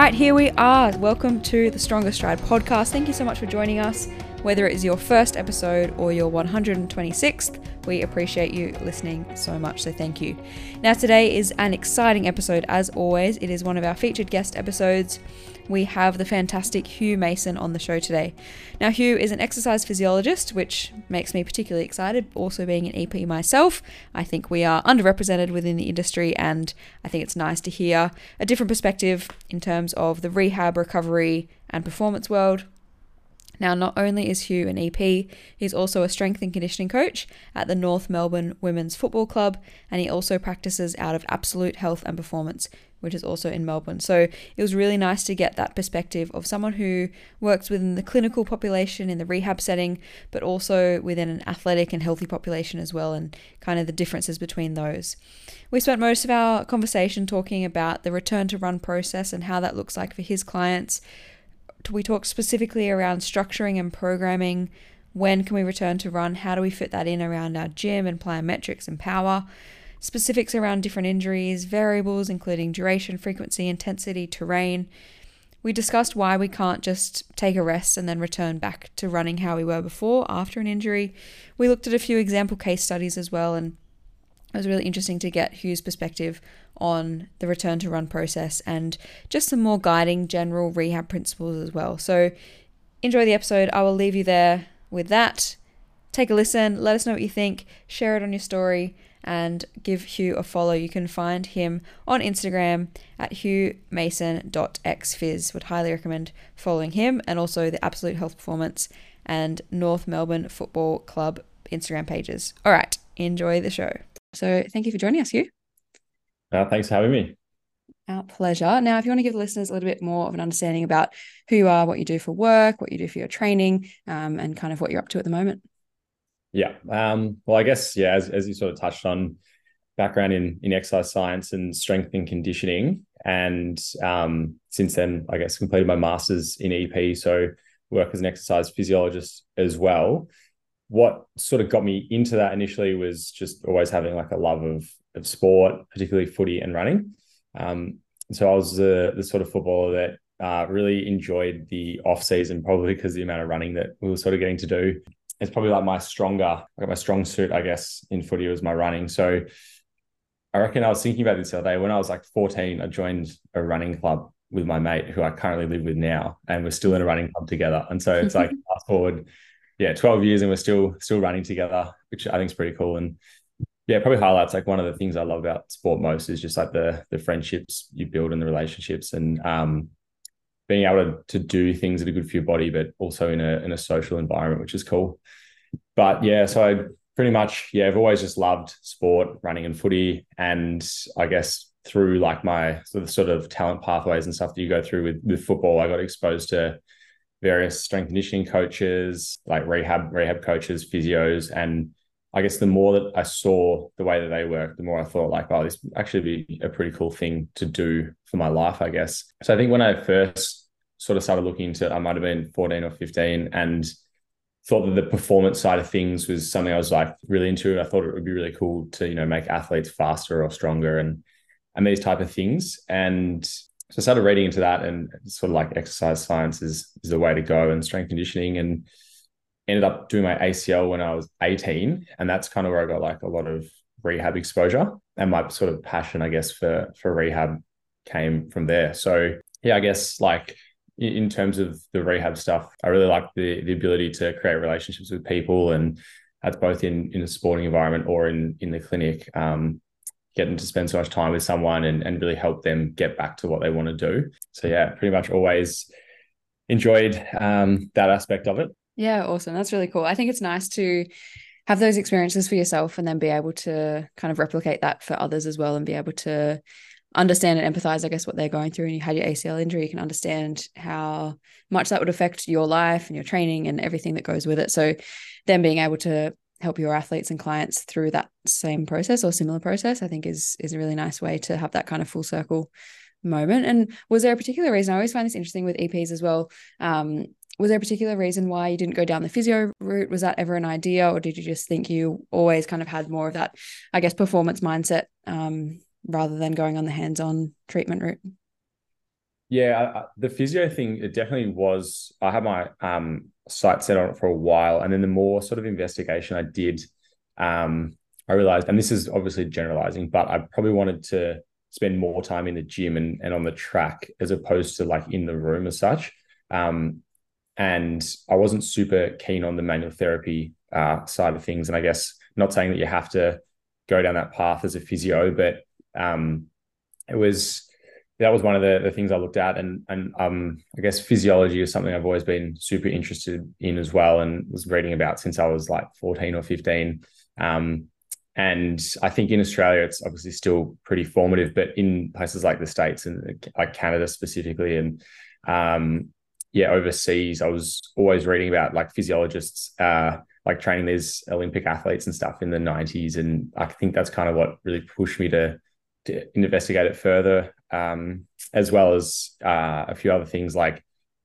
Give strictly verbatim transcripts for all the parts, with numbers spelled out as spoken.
right, here we are. Welcome to the Stronger Stride podcast. Thank you so much for joining us. Whether it is your first episode or your one hundred twenty-sixth, we appreciate you listening so much, so thank you. Now, today is an exciting episode as always. It is one of our featured guest episodes. We have the fantastic Hugh Mason on the show today. Now, Hugh is an exercise physiologist, which makes me particularly excited. Also being an E P myself, I think we are underrepresented within the industry, and I think it's nice to hear a different perspective in terms of the rehab, recovery, and performance world. Now, not only is Hugh an E P, he's also a strength and conditioning coach at the North Melbourne Women's Football Club, and he also practices out of Absolute Health and Performance, which is also in Melbourne. So it was really nice to get that perspective of someone who works within the clinical population in the rehab setting, but also within an athletic and healthy population as well, and kind of the differences between those. We spent most of our conversation talking about the return to run process and how that looks like for his clients. We talked specifically around structuring and programming. When can we return to run? How do we fit that in around our gym and plyometrics and power? Specifics around different injuries, variables including duration, frequency, intensity, terrain. We discussed why we can't just take a rest and then return back to running how we were before after an injury. We looked at a few example case studies as well, and it was really interesting to get Hugh's perspective on the return to run process and just some more guiding general rehab principles as well. So enjoy the episode. I will leave you there with that. Take a listen. Let us know what you think. Share it on your story and give Hugh a follow. You can find him on Instagram at hugh mason dot x phys. Would highly recommend following him, and also the Absolute Health Performance and North Melbourne Football Club Instagram pages. All right, enjoy the show. So thank you for joining us, Hugh. Uh, thanks for having me. Our pleasure. Now, if you want to give the listeners a little bit more of an understanding about who you are, what you do for work, what you do for your training, um, and kind of what you're up to at the moment. Yeah. Um, well, I guess, yeah, as, as you sort of touched on, background in, in exercise science and strength and conditioning. And um, since then, I guess, completed my master's in E P. So work as an exercise physiologist as well. What sort of got me into that initially was just always having like a love of, of sport, particularly footy and running. Um, so I was the, the sort of footballer that uh, really enjoyed the off season, probably because the amount of running that we were sort of getting to do. It's probably like my stronger, like my strong suit, I guess, in footy was my running. So I reckon I was thinking about this the other day. When I was like fourteen, I joined a running club with my mate who I currently live with now, and we're still in a running club together. And so it's like fast forward, yeah, twelve years and we're still still running together, which I think is pretty cool. And yeah, probably highlights like one of the things I love about sport most is just like the the friendships you build and the relationships, and um, being able to, to do things that are good for your body, but also in a in a social environment, which is cool. But yeah, so I pretty much, yeah, I've always just loved sport, running and footy. And I guess through like my sort of, sort of talent pathways and stuff that you go through with, with football, I got exposed to various strength conditioning coaches, like rehab, rehab coaches, physios. And I guess the more that I saw the way that they work, the more I thought like, oh, this would actually be a pretty cool thing to do for my life, I guess. So I think when I first sort of started looking into it, I might have been fourteen or fifteen, and thought that the performance side of things was something I was like really into. I thought it would be really cool to, you know, make athletes faster or stronger and, and these type of things. And so I started reading into that, and sort of like exercise science is, is the way to go, and strength conditioning, and ended up doing my A C L when I was eighteen. And that's kind of where I got like a lot of rehab exposure, and my sort of passion, I guess, for, for rehab came from there. So yeah, I guess like in terms of the rehab stuff, I really like the the ability to create relationships with people, and that's both in, in a sporting environment or in, in the clinic, um, getting to spend so much time with someone and, and really help them get back to what they want to do. So yeah, pretty much always enjoyed um, that aspect of it. Yeah, awesome. That's really cool. I think it's nice to have those experiences for yourself and then be able to kind of replicate that for others as well, and be able to understand and empathize, I guess, what they're going through. And you had your A C L injury, you can understand how much that would affect your life and your training and everything that goes with it. So then being able to help your athletes and clients through that same process or similar process, I think is is a really nice way to have that kind of full circle moment. And was there a particular reason? I always find this interesting with E Ps as well. Um, was there a particular reason why you didn't go down the physio route? Was that ever an idea, or did you just think you always kind of had more of that, I guess, performance mindset, um, rather than going on the hands-on treatment route? Yeah, I, I- the physio thing, it definitely was. I had my um sight set on it for a while, and then the more sort of investigation I did, um, I realized, and this is obviously generalizing, but I probably wanted to spend more time in the gym and, and on the track as opposed to like in the room as such. Um, and I wasn't super keen on the manual therapy uh, side of things. And I guess not saying that you have to go down that path as a physio, but um, it was that was one of the, the things I looked at, and and um, I guess physiology is something I've always been super interested in as well, and was reading about since I was like fourteen or fifteen. Um, and I think in Australia it's obviously still pretty formative, but in places like the States and like Canada specifically, and um, yeah, overseas, I was always reading about like physiologists uh, like training these Olympic athletes and stuff in the nineties, and I think that's kind of what really pushed me to to investigate it further, um, as well as uh, a few other things like,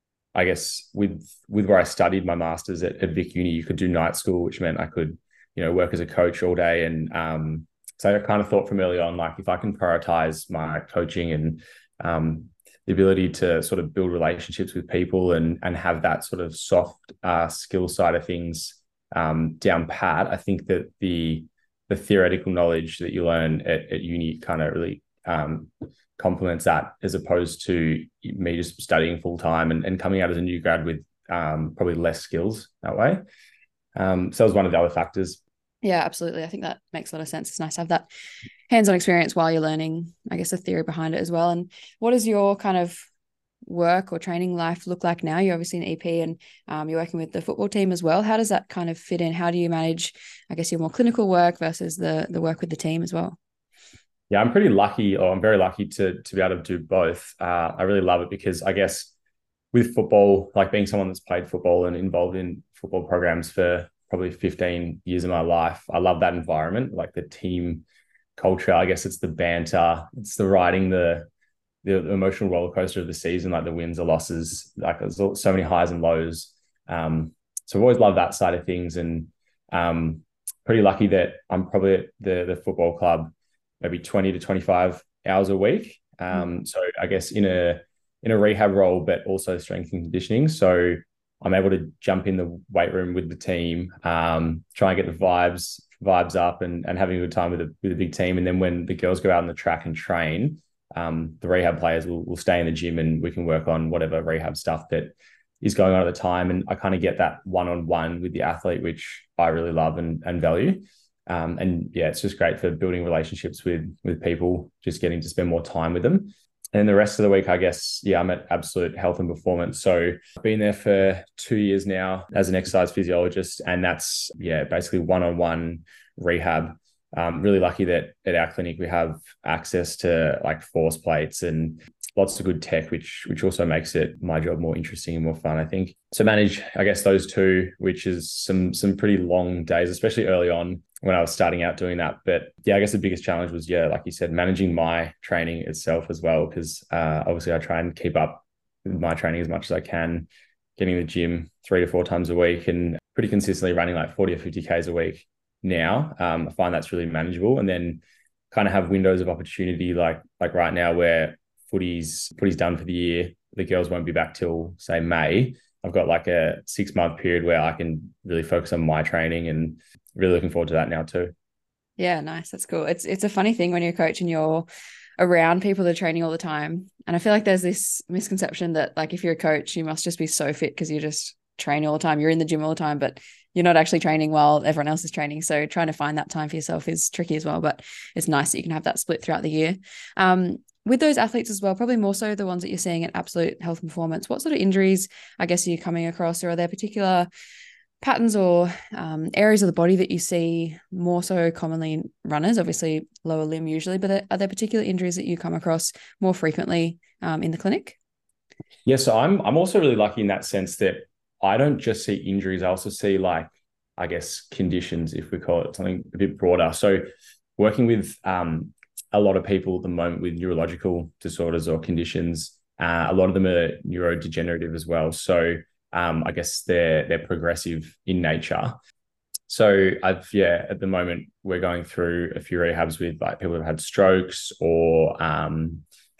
I guess with with where I studied my masters at, at Vic Uni, you could do night school, which meant I could, you know, work as a coach all day. And um, so I kind of thought from early on, like if I can prioritize my coaching and um, the ability to sort of build relationships with people and and have that sort of soft uh, skill side of things um, down pat, I think that the the theoretical knowledge that you learn at, at uni kind of really um, complements that, as opposed to me just studying full time and, and coming out as a new grad with um, probably less skills that way. Um, so that was one of the other factors. Yeah, absolutely. I think that makes a lot of sense. It's nice to have that hands-on experience while you're learning, I guess, the theory behind it as well. And what does your kind of work or training life look like now? You're obviously an E P, and um, you're working with the football team as well. How does that kind of fit in? How do you manage, I guess, your more clinical work versus the the work with the team as well? Yeah, I'm pretty lucky, or I'm very lucky to to be able to do both. Uh, I really love it because I guess with football, like being someone that's played football and involved in football programs for probably fifteen years of my life, I love that environment, like the team culture. I guess it's the banter, it's the riding the the emotional roller coaster of the season, like the wins, the losses, like there's so many highs and lows. Um, so I've always loved that side of things, and um, pretty lucky that I'm probably at the the football club maybe twenty to twenty-five hours a week. Um, so I guess in a in a rehab role, but also strength and conditioning. So I'm able to jump in the weight room with the team, um, try and get the vibes vibes up, and and having a good time with a with a big team. And then when the girls go out on the track and train, um, the rehab players will will stay in the gym, and we can work on whatever rehab stuff that is going on at the time. And I kind of get that one on one with the athlete, which I really love and and value. Um, and yeah, it's just great for building relationships with with people, just getting to spend more time with them. And the rest of the week, I guess, yeah, I'm at Absolute Health and Performance. So I've been there for two years now as an exercise physiologist. And that's, yeah, basically one-on-one rehab. Um, really lucky that at our clinic we have access to like force plates and lots of good tech, which which also makes it my job more interesting and more fun, I think. So manage, I guess, those two, which is some some pretty long days, especially early on when I was starting out doing that. But yeah, I guess the biggest challenge was, yeah, like you said, managing my training itself as well, because uh, obviously I try and keep up with my training as much as I can, getting to the gym three to four times a week and pretty consistently running like forty or fifty Ks a week now. Um, I find that's really manageable. And then kind of have windows of opportunity like like right now where footy's footy's done for the year. The girls won't be back till say May. I've got like a six month period where I can really focus on my training, and really looking forward to that now too. Yeah, nice. That's cool. It's it's a funny thing when you're a coach and you're around people that are training all the time. And I feel like there's this misconception that like if you're a coach, you must just be so fit because you just train all the time. You're in the gym all the time, but you're not actually training while everyone else is training. So trying to find that time for yourself is tricky as well. But it's nice that you can have that split throughout the year. Um, with those athletes as well, probably more so the ones that you're seeing at Absolute Health and Performance, what sort of injuries, I guess, are you coming across, or are there particular patterns or um, areas of the body that you see more so commonly in runners? Obviously lower limb usually, but are, are there particular injuries that you come across more frequently um, in the clinic? Yeah, so I'm I'm also really lucky in that sense that I don't just see injuries. I also see like, I guess, conditions, if we call it something a bit broader. So working with um, a lot of people at the moment with neurological disorders or conditions, uh, a lot of them are neurodegenerative as well. So um, I guess they're they're progressive in nature. So I've, yeah, at the moment we're going through a few rehabs with like people who've had strokes or um,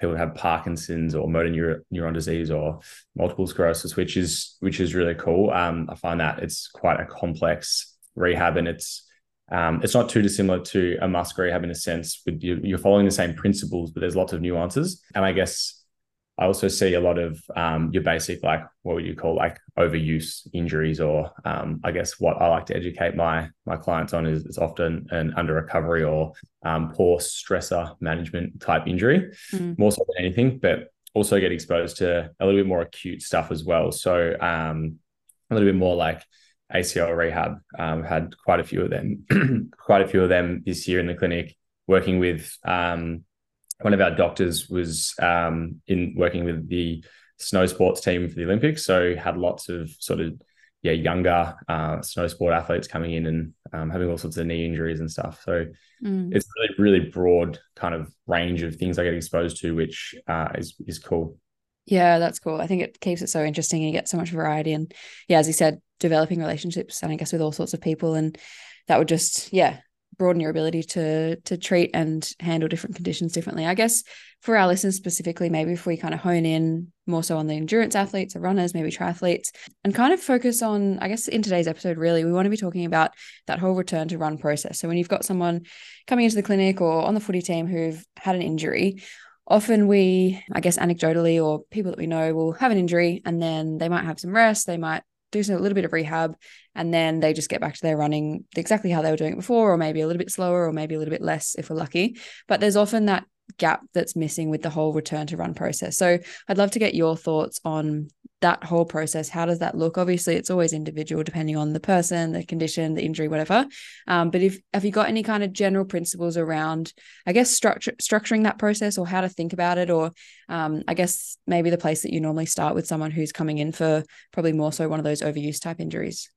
people have Parkinson's or motor neur- neuron disease or multiple sclerosis, which is which is really cool. Um, I find that it's quite a complex rehab, and it's um, it's not too dissimilar to a muscle rehab in a sense. With you, you're following the same principles, but there's lots of nuances. And I guess I also see a lot of um, your basic, like, what would you call, like, overuse injuries, or um, I guess what I like to educate my my clients on is, is often an under recovery or um, poor stressor management type injury, Mm. more so than anything, but also get exposed to a little bit more acute stuff as well. So um, a little bit more like A C L rehab. Um, had quite a few of them, quite a few of them this year in the clinic, working with um, one of our doctors was um, in working with the snow sports team for the Olympics. So had lots of sort of, yeah, younger uh, snow sport athletes coming in and um, having all sorts of knee injuries and stuff. So mm. it's really, really broad kind of range of things I get exposed to, which uh, is, is cool. Yeah, that's cool. I think it keeps it so interesting. You get so much variety. And yeah, as you said, developing relationships, and I guess with all sorts of people. And that would just, yeah, broaden your ability to to treat and handle different conditions differently. I guess for our listeners specifically, maybe if we kind of hone in more so on the endurance athletes, the runners, maybe triathletes, and kind of focus on, I guess in today's episode, really, we want to be talking about that whole return to run process. So when you've got someone coming into the clinic or on the footy team who've had an injury, often we, I guess anecdotally, or people that we know will have an injury and then they might have some rest, they might do some, a little bit of rehab, and then they just get back to their running exactly how they were doing it before, or maybe a little bit slower, or maybe a little bit less if we're lucky. But there's often that gap that's missing with the whole return to run process. So I'd love to get your thoughts on that whole process. How does that look? Obviously, it's always individual depending on the person, the condition, the injury, whatever. Um, but if have you got any kind of general principles around, I guess, structure, structuring that process, or how to think about it, or um, I guess maybe the place that you normally start with someone who's coming in for probably more so one of those overuse type injuries?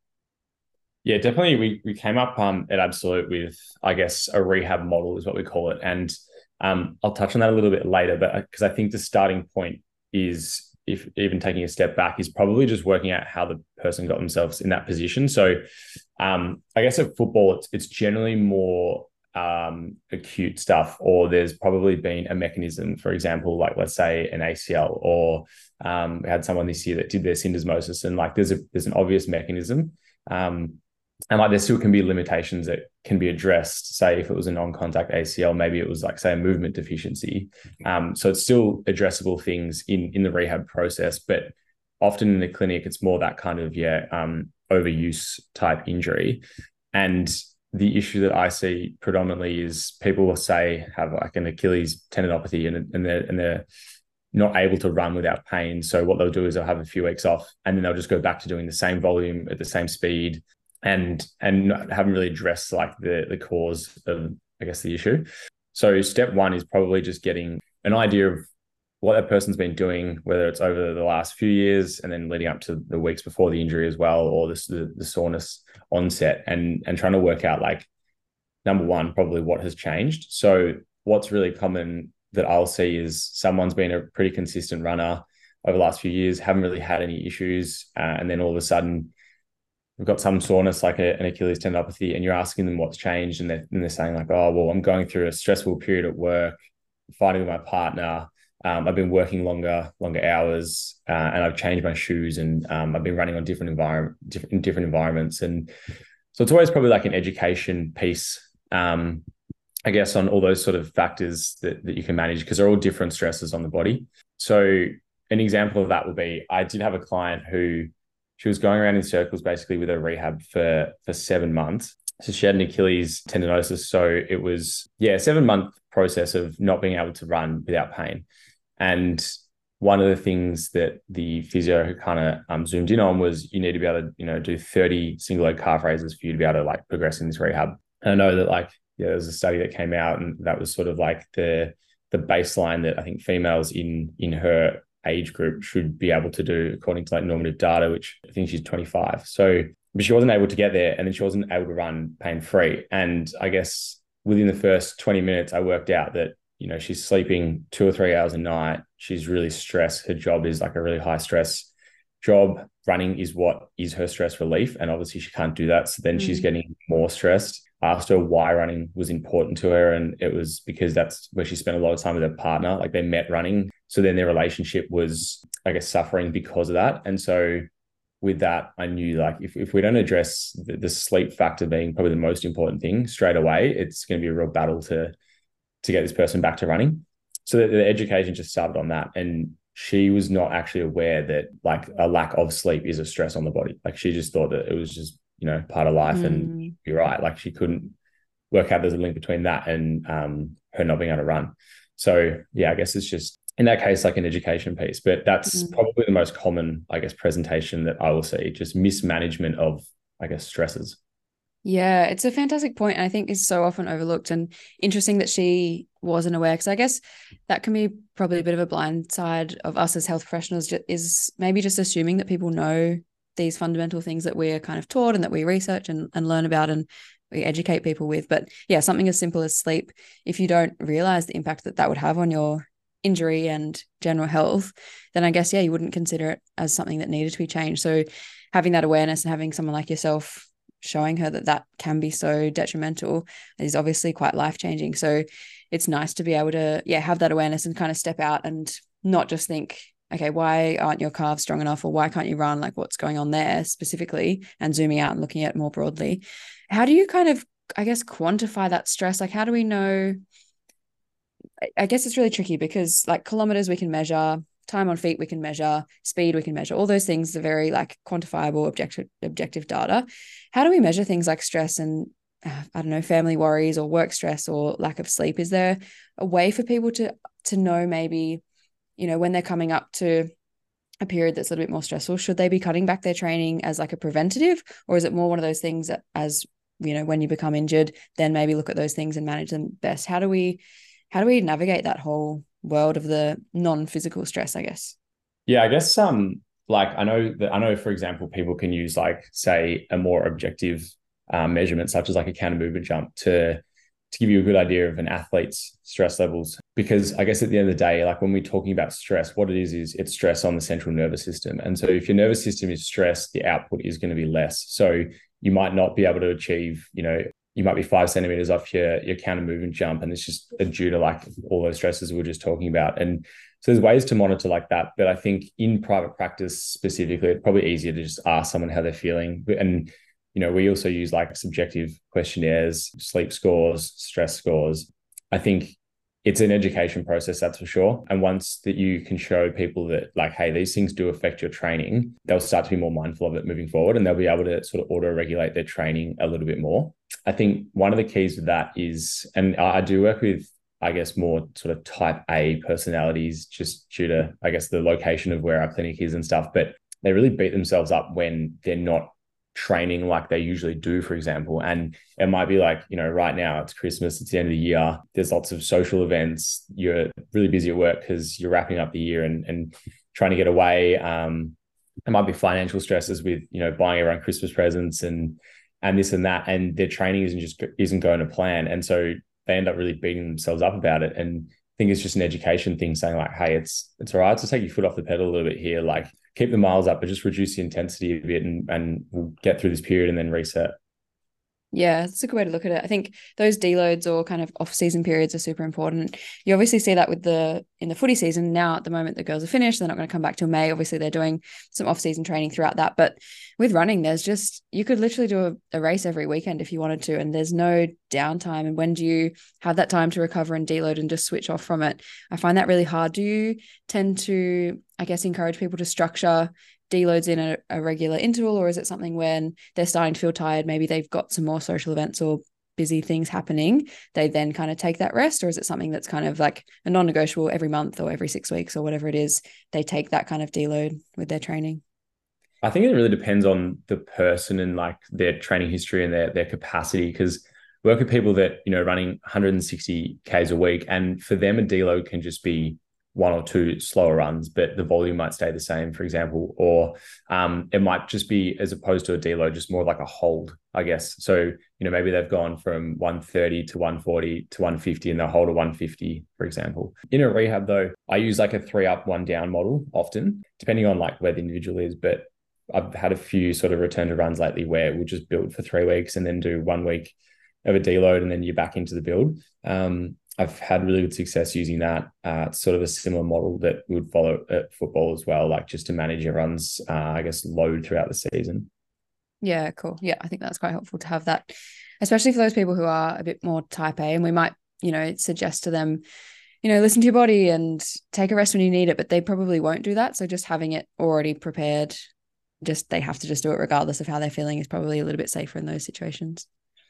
Yeah, definitely. We we came up um, at Absolute with, I guess, a rehab model is what we call it. And um, I'll touch on that a little bit later, but because I think the starting point is, if even taking a step back, is probably just working out how the person got themselves in that position. So um, I guess at football, it's, it's generally more um, acute stuff, or there's probably been a mechanism, for example, like let's say an A C L, or um, we had someone this year that did their syndesmosis, and like there's a there's an obvious mechanism. Um, And like there still can be limitations that can be addressed. Say if it was a non-contact A C L, maybe it was like, say, a movement deficiency. Um, so it's still addressable things in, in the rehab process, but often in the clinic, it's more that kind of, yeah, um, overuse type injury. And the issue that I see predominantly is people will say have like an Achilles tendinopathy, and, and they're, and they're not able to run without pain. So what they'll do is they'll have a few weeks off, and then they'll just go back to doing the same volume at the same speed, and and haven't really addressed like the the cause of, I guess, the issue. So step one is probably just getting an idea of what that person's been doing, whether it's over the last few years and then leading up to the weeks before the injury as well, or this, the, the soreness onset, and and trying to work out, like, number one, probably what has changed. So what's really common that I'll see is someone's been a pretty consistent runner over the last few years, haven't really had any issues, uh, and then all of a sudden we've got some soreness like a, an Achilles tendinopathy, and you're asking them what's changed, and they're, and they're saying like, oh, well, I'm going through a stressful period at work, fighting with my partner. Um, I've been working longer, longer hours, uh, and I've changed my shoes, and um, I've been running on different environment, different, different environments. And so it's always probably like an education piece, um, I guess, on all those sort of factors that, that you can manage, because they're all different stresses on the body. So an example of that would be, I did have a client who, she was going around in circles basically with her rehab for, for seven months. So she had an Achilles tendinosis. So it was, yeah, a seven month process of not being able to run without pain. And one of the things that the physio kind of um, zoomed in on was, you need to be able to, you know, do thirty single leg calf raises for you to be able to like progress in this rehab. And I know that, like, yeah, there was a study that came out, and that was sort of like the, the baseline that I think females in, in her age group should be able to do according to like normative data, which I think she's twenty-five. So, but she wasn't able to get there, and then she wasn't able to run pain-free. And I guess within the first twenty minutes, I worked out that, you know, she's sleeping two or three hours a night. She's really stressed. Her job is like a really high stress job. Running is what is her stress relief. And obviously she can't do that. So then mm. she's getting more stressed. I asked her why running was important to her. And it was because that's where she spent a lot of time with her partner. Like they met running. So then their relationship was, I guess, suffering because of that. And so with that, I knew like if, if we don't address the, the sleep factor being probably the most important thing straight away, it's going to be a real battle to, to get this person back to running. So the, the education just started on that. And she was not actually aware that like a lack of sleep is a stress on the body. Like she just thought that it was just, you know, part of life. Mm. And you're right. Like she couldn't work out there's a link between that and um, her not being able to run. So yeah, I guess it's just in that case, like an education piece, but that's mm. probably the most common, I guess, presentation that I will see, just mismanagement of, I guess, stresses. Yeah, it's a fantastic point. And I think is so often overlooked, and interesting that she wasn't aware, because I guess that can be probably a bit of a blind side of us as health professionals, is maybe just assuming that people know these fundamental things that we're kind of taught and that we research and, and learn about and we educate people with. But yeah, something as simple as sleep, if you don't realize the impact that that would have on your injury and general health, then I guess, yeah, you wouldn't consider it as something that needed to be changed. So having that awareness and having someone like yourself showing her that that can be so detrimental is obviously quite life-changing. So it's nice to be able to, yeah, have that awareness and kind of step out and not just think, okay, why aren't your calves strong enough, or why can't you run? Like what's going on there specifically, and zooming out and looking at it more broadly. How do you kind of, I guess, quantify that stress? Like how do we know? I guess it's really tricky because like kilometers we can measure, time on feet we can measure, speed we can measure, all those things are very like quantifiable, objective objective data. How do we measure things like stress and uh, I don't know, family worries or work stress or lack of sleep? Is there a way for people to to know maybe, you know, when they're coming up to a period that's a little bit more stressful, should they be cutting back their training as like a preventative, or is it more one of those things that as, you know, when you become injured, then maybe look at those things and manage them best? How do we How do we navigate that whole world of the non-physical stress, I guess? Yeah, I guess um, like I know that I know, for example, people can use like, say, a more objective um, measurement, such as like a counter movement jump to to give you a good idea of an athlete's stress levels. Because I guess at the end of the day, like when we're talking about stress, what it is, is it's stress on the central nervous system. And so if your nervous system is stressed, the output is going to be less. So you might not be able to achieve, you know, you might be five centimeters off your, your counter movement jump. And it's just due to like all those stresses we were just talking about. And so there's ways to monitor like that. But I think in private practice specifically, it's probably easier to just ask someone how they're feeling. And, you know, we also use like subjective questionnaires, sleep scores, stress scores. I think it's an education process, that's for sure. And once that you can show people that like, hey, these things do affect your training, they'll start to be more mindful of it moving forward, and they'll be able to sort of auto-regulate their training a little bit more. I think one of the keys with that is, and I do work with, I guess, more sort of type A personalities, just due to, I guess, the location of where our clinic is and stuff, but they really beat themselves up when they're not training like they usually do, for example. And it might be like, you know, right now it's Christmas, it's the end of the year, there's lots of social events, you're really busy at work because you're wrapping up the year and, and trying to get away. Um, there might be financial stresses with, you know, buying everyone Christmas presents and and this and that, and their training isn't just isn't going to plan. And so they end up really beating themselves up about it. And I think it's just an education thing, saying like, hey, it's it's all right to take your foot off the pedal a little bit here, like keep the miles up, but just reduce the intensity a bit, and, and we'll get through this period and then reset. Yeah, that's a good way to look at it. I think those deloads or kind of off-season periods are super important. You obviously see that with the in the footy season. Now at the moment the girls are finished, they're not going to come back till May. Obviously they're doing some off-season training throughout that. But with running, there's just, you could literally do a, a race every weekend if you wanted to, and there's no downtime. And when do you have that time to recover and deload and just switch off from it? I find that really hard. Do you tend to, I guess, encourage people to structure deloads in a, a regular interval, or is it something when they're starting to feel tired, maybe they've got some more social events or busy things happening, they then kind of take that rest? Or is it something that's kind of like a non-negotiable every month or every six weeks or whatever it is, they take that kind of deload with their training? I think it really depends on the person and like their training history and their their capacity, because we work with people that, you know, running one hundred sixty Ks a week, and for them a deload can just be one or two slower runs, but the volume might stay the same, for example, or um, it might just be, as opposed to a deload, just more like a hold, I guess. So, you know, maybe they've gone from one thirty to one forty to one fifty and they'll hold a one fifty, for example. In a rehab though, I use like a three up, one down model often, depending on like where the individual is. But I've had a few sort of return to runs lately where we'll just build for three weeks and then do one week of a deload and then you're back into the build. Um, I've had really good success using that. Uh, it's sort of a similar model that we would follow at football as well, like just to manage everyone's, uh, I guess, load throughout the season. Yeah, cool. Yeah, I think that's quite helpful to have that, especially for those people who are a bit more type A. And we might, you know, suggest to them, you know, listen to your body and take a rest when you need it, but they probably won't do that. So just having it already prepared, just they have to just do it regardless of how they're feeling, is probably a little bit safer in those situations.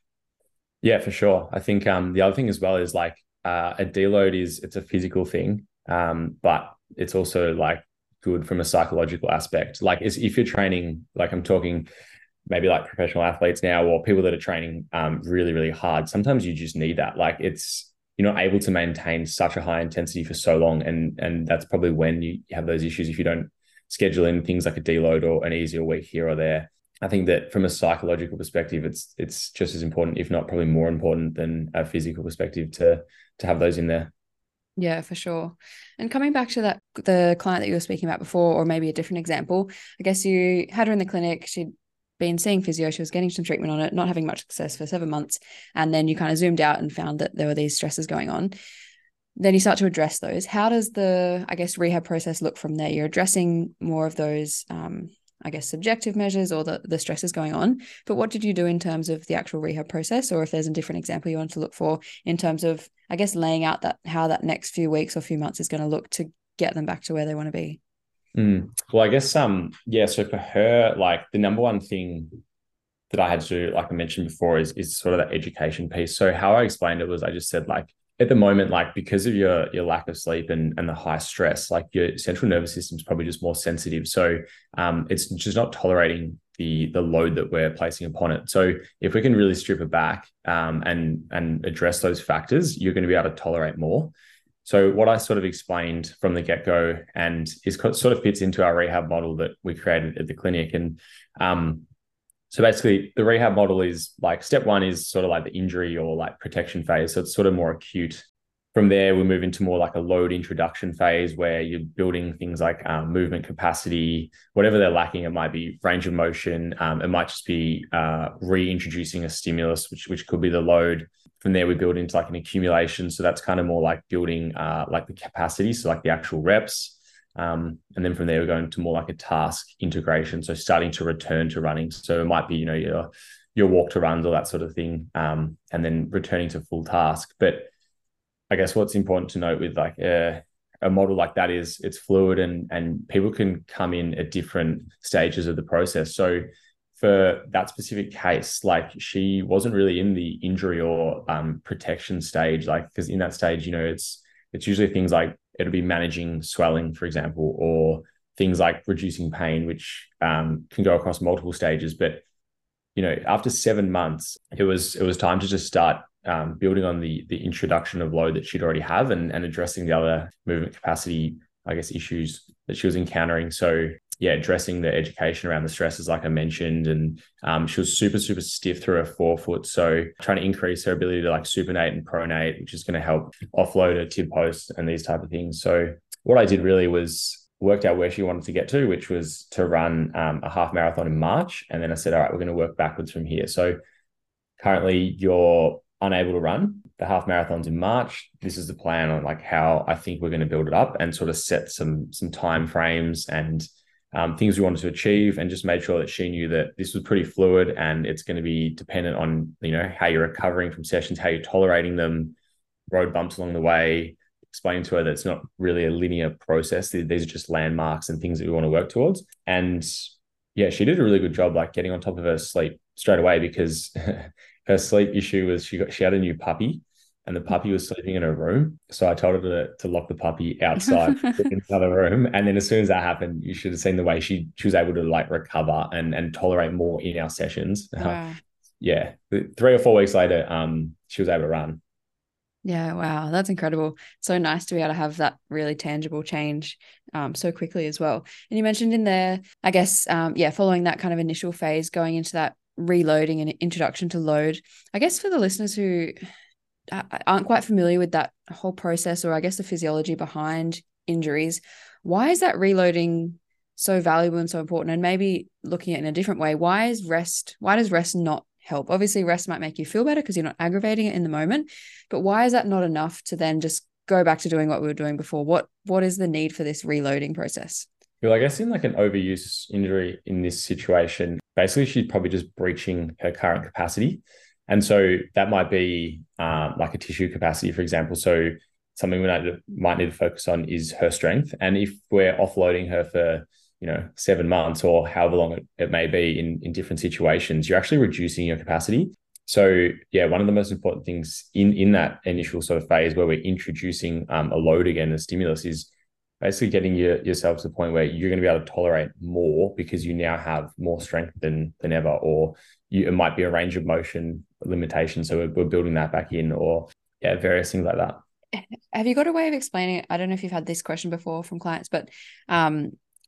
Yeah, for sure. I think um, the other thing as well is like uh, a deload is it's a physical thing, um, but it's also like good from a psychological aspect. Like if you're training, like I'm talking maybe like professional athletes now or people that are training um, really, really hard, sometimes you just need that. Like it's, you're not able to maintain such a high intensity for so long. And, and that's probably when you have those issues if you don't schedule in things like a deload or an easier week here or there. I think that from a psychological perspective, it's it's just as important, if not probably more important than a physical perspective to to have those in there. Yeah, for sure. And coming back to that, the client that you were speaking about before, or maybe a different example, I guess you had her in the clinic, she'd been seeing physio, she was getting some treatment on it, not having much success for seven months. And then you kind of zoomed out and found that there were these stresses going on. Then you start to address those. How does the, I guess, rehab process look from there? You're addressing more of those, um, I guess, subjective measures or the, the stresses going on. But what did you do in terms of the actual rehab process? Or if there's a different example you want to look for in terms of, I guess, laying out that how that next few weeks or few months is going to look to get them back to where they want to be? Mm. Well, I guess, um, yeah, so for her, like the number one thing that I had to do, like I mentioned before, is, is sort of that education piece. So how I explained it was I just said, like, at the moment, like because of your your lack of sleep and, and the high stress, like your central nervous system is probably just more sensitive. So um, it's just not tolerating the the load that we're placing upon it. So if we can really strip it back um, and and address those factors, you're going to be able to tolerate more. So what I sort of explained from the get-go and is sort of fits into our rehab model that we created at the clinic. And um, so basically the rehab model is like step one is sort of like the injury or like protection phase. So it's sort of more acute. From there, we move into more like a load introduction phase where you're building things like um, movement capacity, whatever they're lacking. It might be range of motion. Um, it might just be uh, reintroducing a stimulus, which, which could be the load. From there, we build into like an accumulation. So that's kind of more like building uh, like the capacity. So like the actual reps. Um, and then from there, we're going to more like a task integration. So starting to return to running. So it might be, you know, your, your walk to runs or that sort of thing. Um, and then returning to full task. But I guess what's important to note with like a, a model like that is it's fluid and, and people can come in at different stages of the process. So for that specific case, like she wasn't really in the injury or um, protection stage, like, because in that stage, you know, it's, it's usually things like it'll be managing swelling, for example, or things like reducing pain, which um, can go across multiple stages. But, you know, after seven months, it was, it was time to just start um, building on the, the introduction of load that she'd already have and, and addressing the other movement capacity, I guess, issues that she was encountering. So yeah, addressing the education around the stresses, like I mentioned, and um, she was super, super stiff through her forefoot. So trying to increase her ability to like supinate and pronate, which is going to help offload her tib post and these type of things. So what I did really was worked out where she wanted to get to, which was to run um, a half marathon in March. And then I said, all right, we're going to work backwards from here. So currently you're unable to run the half marathons in March. This is the plan on like how I think we're going to build it up and sort of set some, some time frames and Um, things we wanted to achieve, and just made sure that she knew that this was pretty fluid and it's going to be dependent on, you know, how you're recovering from sessions, how you're tolerating them, road bumps along the way, explaining to her that it's not really a linear process. These are just landmarks and things that we want to work towards. And yeah, she did a really good job, like getting on top of her sleep straight away, because her sleep issue was she got, she had a new puppy. And the puppy was sleeping in her room. So I told her to, to lock the puppy outside in another room. And then as soon as that happened, you should have seen the way she she was able to like recover and, and tolerate more in our sessions. Wow. Uh, yeah. Three or four weeks later, um, she was able to run. Yeah, wow. That's incredible. So nice to be able to have that really tangible change um, so quickly as well. And you mentioned in there, I guess, um, yeah, following that kind of initial phase, going into that reloading and introduction to load. I guess for the listeners who aren't quite familiar with that whole process, or I guess the physiology behind injuries, why is that reloading so valuable and so important? And maybe looking at it in a different way, why is rest, why does rest not help? Obviously, rest might make you feel better because you're not aggravating it in the moment, but why is that not enough to then just go back to doing what we were doing before? What what is the need for this reloading process? Well, I guess in like an overuse injury in this situation, basically she's probably just breaching her current capacity. And so that might be um, like a tissue capacity, for example. So something we might, might need to focus on is her strength. And if we're offloading her for, you know, seven months or however long it, it may be in, in different situations, you're actually reducing your capacity. So yeah, one of the most important things in, in that initial sort of phase where we're introducing um, a load again, a stimulus, is basically getting your, yourself to the point where you're going to be able to tolerate more because you now have more strength than than ever, or you, it might be a range of motion limitation. So we're, we're building that back in, or yeah, various things like that. Have you got a way of explaining it? I don't know if you've had this question before from clients, but um,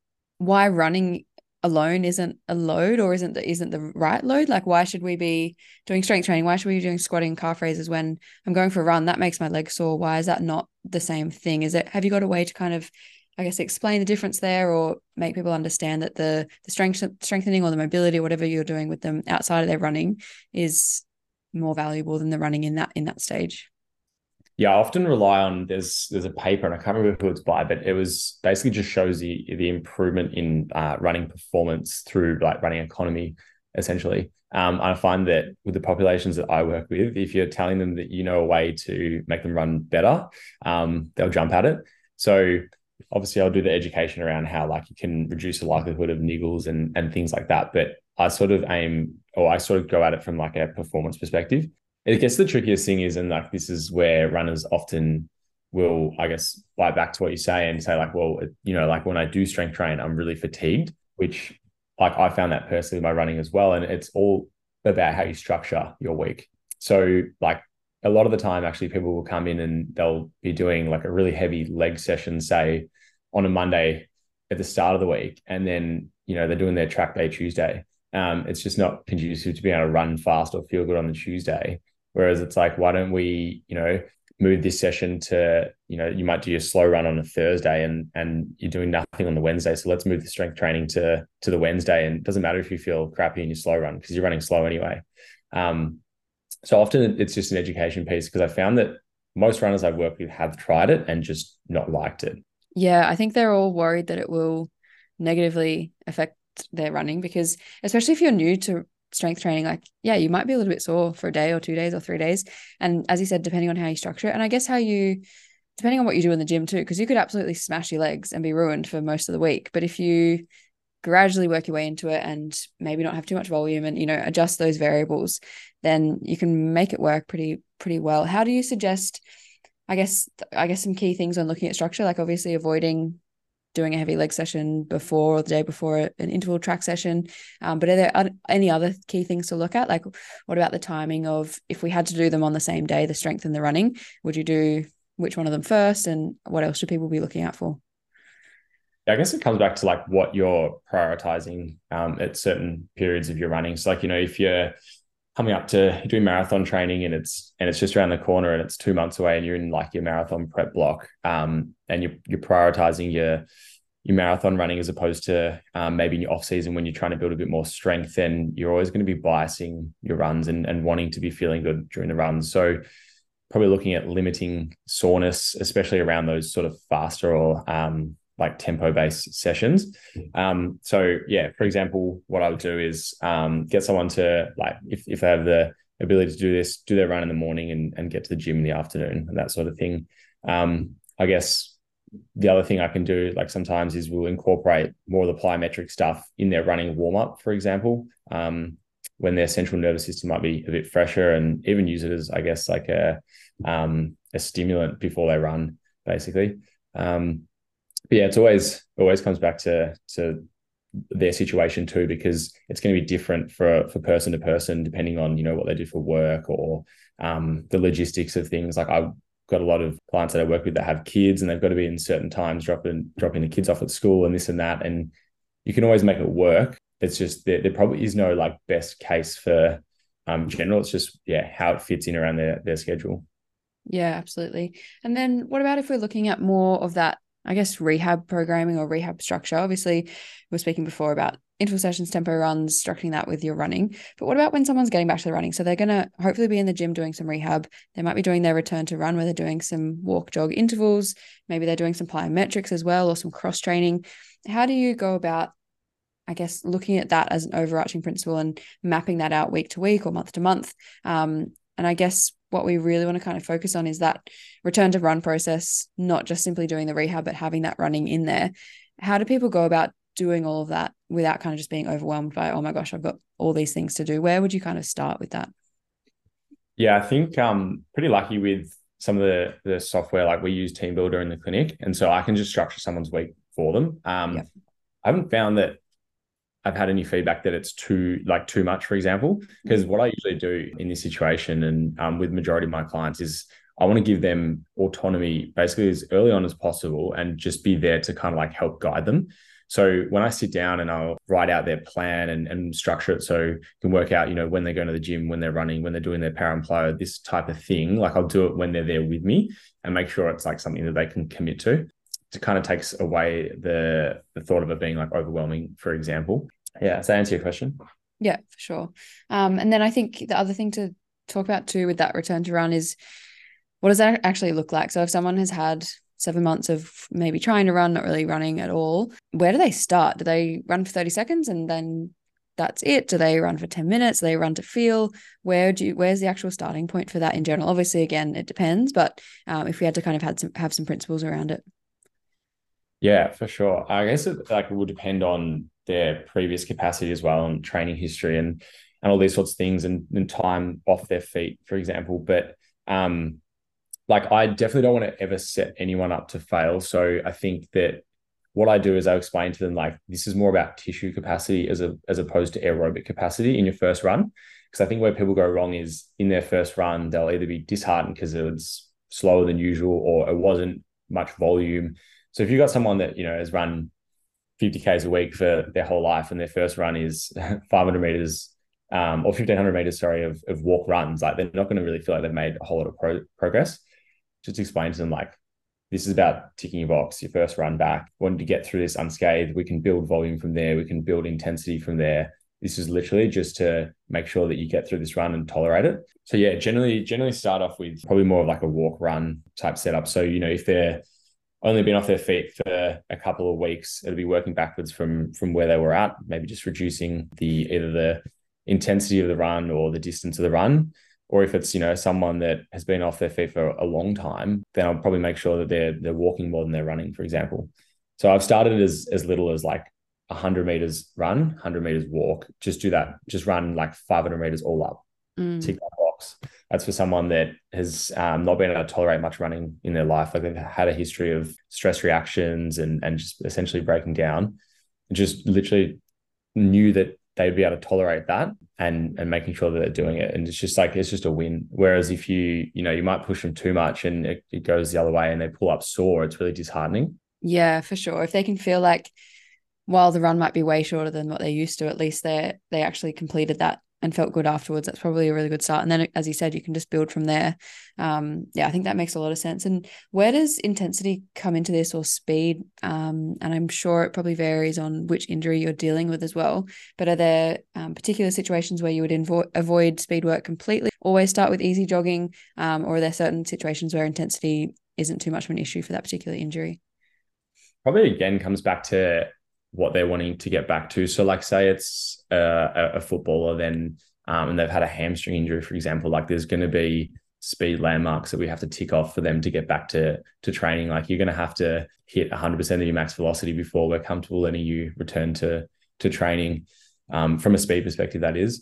why running alone isn't a load, or isn't the, isn't the right load? Like, why should we be doing strength training? Why should we be doing squatting, calf raises when I'm going for a run? That makes my legs sore. Why is that not the same thing? Is it, have you got a way to kind of, I guess, explain the difference there, or make people understand that the the strength strengthening or the mobility or whatever you're doing with them outside of their running is more valuable than the running in that in that stage? Yeah, I often rely on there's there's a paper, and I can't remember who it's by, but it was basically just shows the the improvement in uh, running performance through like running economy, essentially. Um, I find that with the populations that I work with, if you're telling them that you know a way to make them run better, um, they'll jump at it. So obviously, I'll do the education around how like you can reduce the likelihood of niggles and and things like that. But I sort of aim, or I sort of go at it from like a performance perspective. I guess the trickiest thing is, and like this is where runners often will, I guess, bite back to what you say and say like, well, you know, like when I do strength train, I'm really fatigued, which like I found that personally with my running as well. And it's all about how you structure your week. So like a lot of the time, actually, people will come in and they'll be doing like a really heavy leg session, say on a Monday at the start of the week. And then, you know, they're doing their track day Tuesday. Um, it's just not conducive to being able to run fast or feel good on the Tuesday. Whereas it's like, why don't we, you know, move this session to, you know, you might do your slow run on a Thursday and and you're doing nothing on the Wednesday. So let's move the strength training to to the Wednesday. And it doesn't matter if you feel crappy in your slow run because you're running slow anyway. Um, so often it's just an education piece, because I found that most runners I've worked with have tried it and just not liked it. Yeah, I think they're all worried that it will negatively affect their running, because especially if you're new to strength training, like, yeah, you might be a little bit sore for a day or two days or three days. And as you said, depending on how you structure it, and I guess how you, depending on what you do in the gym too, because you could absolutely smash your legs and be ruined for most of the week. But if you gradually work your way into it and maybe not have too much volume and, you know, adjust those variables, then you can make it work pretty, pretty well. How do you suggest, I guess, I guess some key things on looking at structure, like obviously avoiding doing a heavy leg session before or the day before an interval track session. Um, but are there any other key things to look at? Like, what about the timing of, if we had to do them on the same day, the strength and the running, would you do which one of them first? And what else should people be looking out for? I guess it comes back to like what you're prioritizing um, at certain periods of your running. So like, you know, if you're coming up to doing marathon training and it's and it's just around the corner and it's two months away and you're in like your marathon prep block, um, and you're you're prioritizing your your marathon running as opposed to um, maybe in your off season when you're trying to build a bit more strength, then you're always going to be biasing your runs and and wanting to be feeling good during the runs. So probably looking at limiting soreness, especially around those sort of faster or um, like tempo-based sessions. Um, so yeah, for example, what I would do is um, get someone to, like, if, if they have the ability to do this, do their run in the morning and, and get to the gym in the afternoon and that sort of thing. Um, I guess the other thing I can do, like sometimes, is we'll incorporate more of the plyometric stuff in their running warm-up, for example, um, when their central nervous system might be a bit fresher, and even use it as, I guess, like a, um, a stimulant before they run, basically. Um, But yeah, it's always always comes back to to their situation too, because it's going to be different for for person to person depending on, you know, what they do for work or um, the logistics of things. Like I've got a lot of clients that I work with that have kids, and they've got to be in certain times dropping dropping the kids off at school and this and that, and you can always make it work. It's just there, there probably is no like best case for um, general. It's just yeah how it fits in around their their schedule. Yeah, absolutely. And then what about if we're looking at more of that I guess, rehab programming or rehab structure? Obviously, we were speaking before about interval sessions, tempo runs, structuring that with your running. But what about when someone's getting back to the running? So they're going to hopefully be in the gym doing some rehab. They might be doing their return to run where they're doing some walk jog intervals. Maybe they're doing some plyometrics as well, or some cross training. How do you go about, I guess, looking at that as an overarching principle and mapping that out week to week or month to month? Um, and I guess what we really want to kind of focus on is that return to run process, not just simply doing the rehab, but having that running in there. How do people go about doing all of that without kind of just being overwhelmed by, oh my gosh, I've got all these things to do? Where would you kind of start with that? Yeah, I think um pretty lucky with some of the the software. Like we use TeamBuilder in the clinic, and so I can just structure someone's week for them. Um, Yep. I haven't found that I've had any feedback that it's too like too much, for example, because what I usually do in this situation and um, with majority of my clients is I want to give them autonomy basically as early on as possible and just be there to kind of like help guide them. So when I sit down and I'll write out their plan and, and structure it so you can work out, you know, when they're going to the gym, when they're running, when they're doing their para and plyo, this type of thing, like I'll do it when they're there with me and make sure it's like something that they can commit to. It kind of takes away the, the thought of it being like overwhelming, for example. Yeah, does that answer your question? Yeah, for sure. Um, and then I think the other thing to talk about too with that return to run is, what does that actually look like? So if someone has had seven months of maybe trying to run, not really running at all, where do they start? Do they run for thirty seconds and then that's it? Do they run for ten minutes? Do they run to feel? Where do you, where's the actual starting point for that in general? Obviously, again, it depends, but um, if we had to kind of had some, have some principles around it. Yeah, for sure. I guess it like it will depend on their previous capacity as well, and training history and and all these sorts of things, and, and time off their feet, for example. But um, like I definitely don't want to ever set anyone up to fail. So I think that what I do is I explain to them like this is more about tissue capacity as a as opposed to aerobic capacity in your first run. Because I think where people go wrong is in their first run, they'll either be disheartened because it was slower than usual or it wasn't much volume. So if you've got someone that, you know, has run fifty Ks a week for their whole life and their first run is five hundred meters um, or fifteen hundred meters, sorry, of, of walk runs, like they're not going to really feel like they've made a whole lot of pro- progress. Just explain to them like, this is about ticking your box, your first run back. Wanting to get through this unscathed, we can build volume from there. We can build intensity from there. This is literally just to make sure that you get through this run and tolerate it. So yeah, generally, generally start off with probably more of like a walk run type setup. So, you know, if they're only been off their feet for a couple of weeks, it'll be working backwards from, from where they were at, maybe just reducing the either the intensity of the run or the distance of the run. Or if it's, you know, someone that has been off their feet for a long time, then I'll probably make sure that they're they're walking more than they're running, for example. So I've started as as little as like one hundred meters run, one hundred meters walk. Just do that. Just run like five hundred meters all up. Mm. Tick that box. That's for someone that has um, not been able to tolerate much running in their life. Like they've had a history of stress reactions and and just essentially breaking down. Just literally knew that they'd be able to tolerate that and and making sure that they're doing it. And it's just like, it's just a win. Whereas if you, you know, you might push them too much and it, it goes the other way and they pull up sore, it's really disheartening. Yeah, for sure. If they can feel like while the run might be way shorter than what they're used to, at least they they actually completed that and felt good afterwards, that's probably a really good start. And then, as you said, you can just build from there. Um, yeah, I think that makes a lot of sense. And where does intensity come into this, or speed? Um, and I'm sure it probably varies on which injury you're dealing with as well. But are there um, particular situations where you would invo- avoid speed work completely, always start with easy jogging? Um, or are there certain situations where intensity isn't too much of an issue for that particular injury? Probably again comes back to what they're wanting to get back to. So like say it's a, a footballer then um, and they've had a hamstring injury, for example, like there's going to be speed landmarks that we have to tick off for them to get back to, to training. Like you're going to have to hit one hundred percent of your max velocity before we're comfortable letting you return to, to training um, from a speed perspective, that is.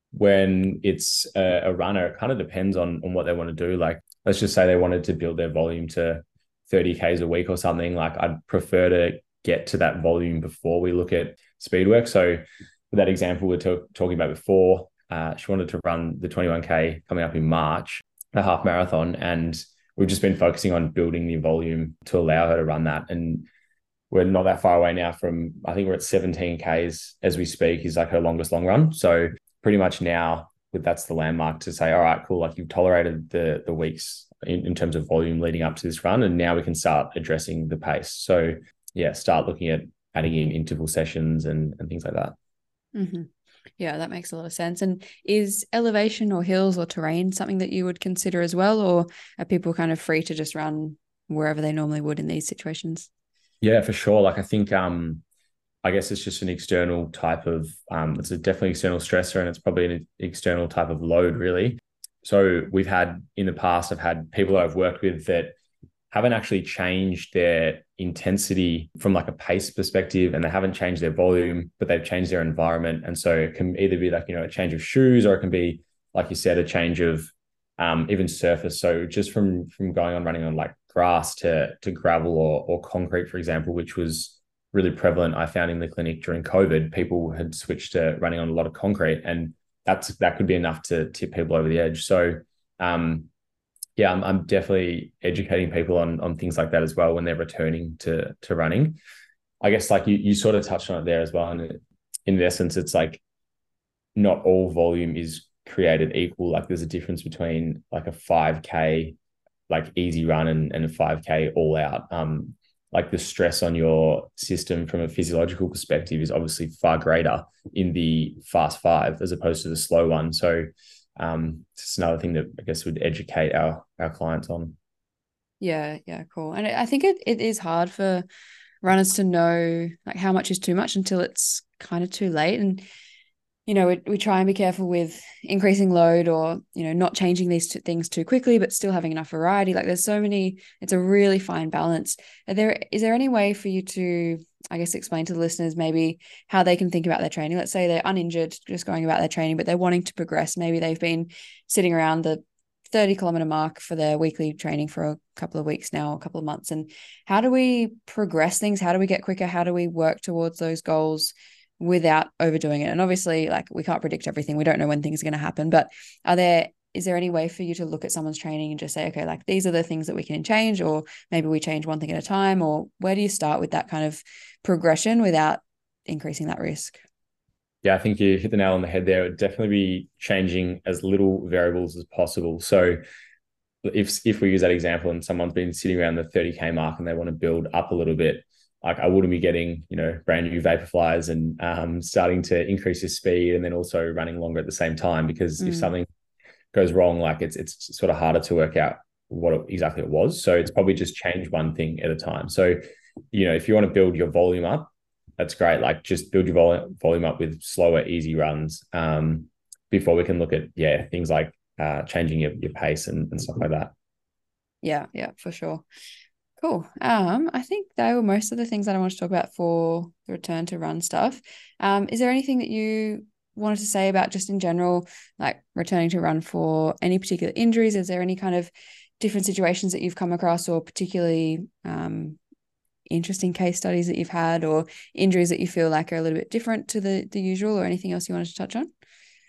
When it's a, a runner, it kind of depends on, on what they want to do. Like, let's just say they wanted to build their volume to thirty Ks a week or something. Like I'd prefer to get to that volume before we look at speed work. So with that example we we're t- talking about before, uh, she wanted to run the twenty-one K coming up in March, a half marathon, and we've just been focusing on building the volume to allow her to run that. And we're not that far away now from, I think we're at seventeen Ks as we speak, is like her longest long run. So pretty much now that's the landmark to say, all right, cool, like you've tolerated the the weeks in, in terms of volume leading up to this run, and now we can start addressing the pace. So yeah, start looking at adding in interval sessions and, and things like that. Mm-hmm. Yeah, that makes a lot of sense. And is elevation or hills or terrain something that you would consider as well, or are people kind of free to just run wherever they normally would in these situations? Yeah, for sure. Like I think, um, I guess it's just an external type of, um, it's a definitely external stressor, and it's probably an external type of load, really. So we've had in the past, I've had people that I've worked with that haven't actually changed their intensity from like a pace perspective, and they haven't changed their volume, but they've changed their environment. And so it can either be like, you know, a change of shoes, or it can be, like you said, a change of um, even surface. So just from from going on running on like grass to to gravel or or concrete, for example, which was really prevalent, I found in the clinic during COVID, people had switched to running on a lot of concrete, and that's that could be enough to tip people over the edge. So um, yeah, I'm, I'm definitely educating people on on things like that as well when they're returning to to running. I guess like you you sort of touched on it there as well, and in essence, it's like not all volume is created equal. Like there's a difference between like a five K like easy run and, and a five K all out. Um, like the stress on your system from a physiological perspective is obviously far greater in the fast five as opposed to the slow one. So um, it's another thing that I guess would educate our our clients on. Yeah, yeah, cool. And I think it, it is hard for runners to know like how much is too much until it's kind of too late. And you know, we, we try and be careful with increasing load, or, you know, not changing these two things too quickly, but still having enough variety. Like there's so many, it's a really fine balance. Are there, is there any way for you to, I guess, explain to the listeners maybe how they can think about their training? Let's say they're uninjured, just going about their training, but they're wanting to progress. Maybe they've been sitting around the thirty kilometer mark for their weekly training for a couple of weeks now, a couple of months. And how do we progress things? How do we get quicker? How do we work towards those goals without overdoing it? And obviously, like, we can't predict everything. We don't know when things are going to happen, but are there, is there any way for you to look at someone's training and just say, okay, like these are the things that we can change, or maybe we change one thing at a time, or where do you start with that kind of progression without increasing that risk? Yeah, I think you hit the nail on the head there. It would definitely be changing as little variables as possible. So if if we use that example and someone's been sitting around the thirty K mark and they want to build up a little bit, like I wouldn't be getting, you know, brand new Vaporflies and um, starting to increase your speed and then also running longer at the same time, because mm. if something goes wrong, like it's it's sort of harder to work out what it, exactly it was. So it's probably just change one thing at a time. So, you know, if you want to build your volume up, that's great. Like just build your volume volume up with slower, easy runs um, before we can look at, yeah, things like uh, changing your, your pace and, and stuff like that. Yeah, yeah, for sure. Cool. Um, I think they were most of the things that I want to talk about for the return to run stuff. Um, is there anything that you wanted to say about just in general, like returning to run for any particular injuries? Is there any kind of different situations that you've come across, or particularly um, interesting case studies that you've had, or injuries that you feel like are a little bit different to the the usual, or anything else you wanted to touch on?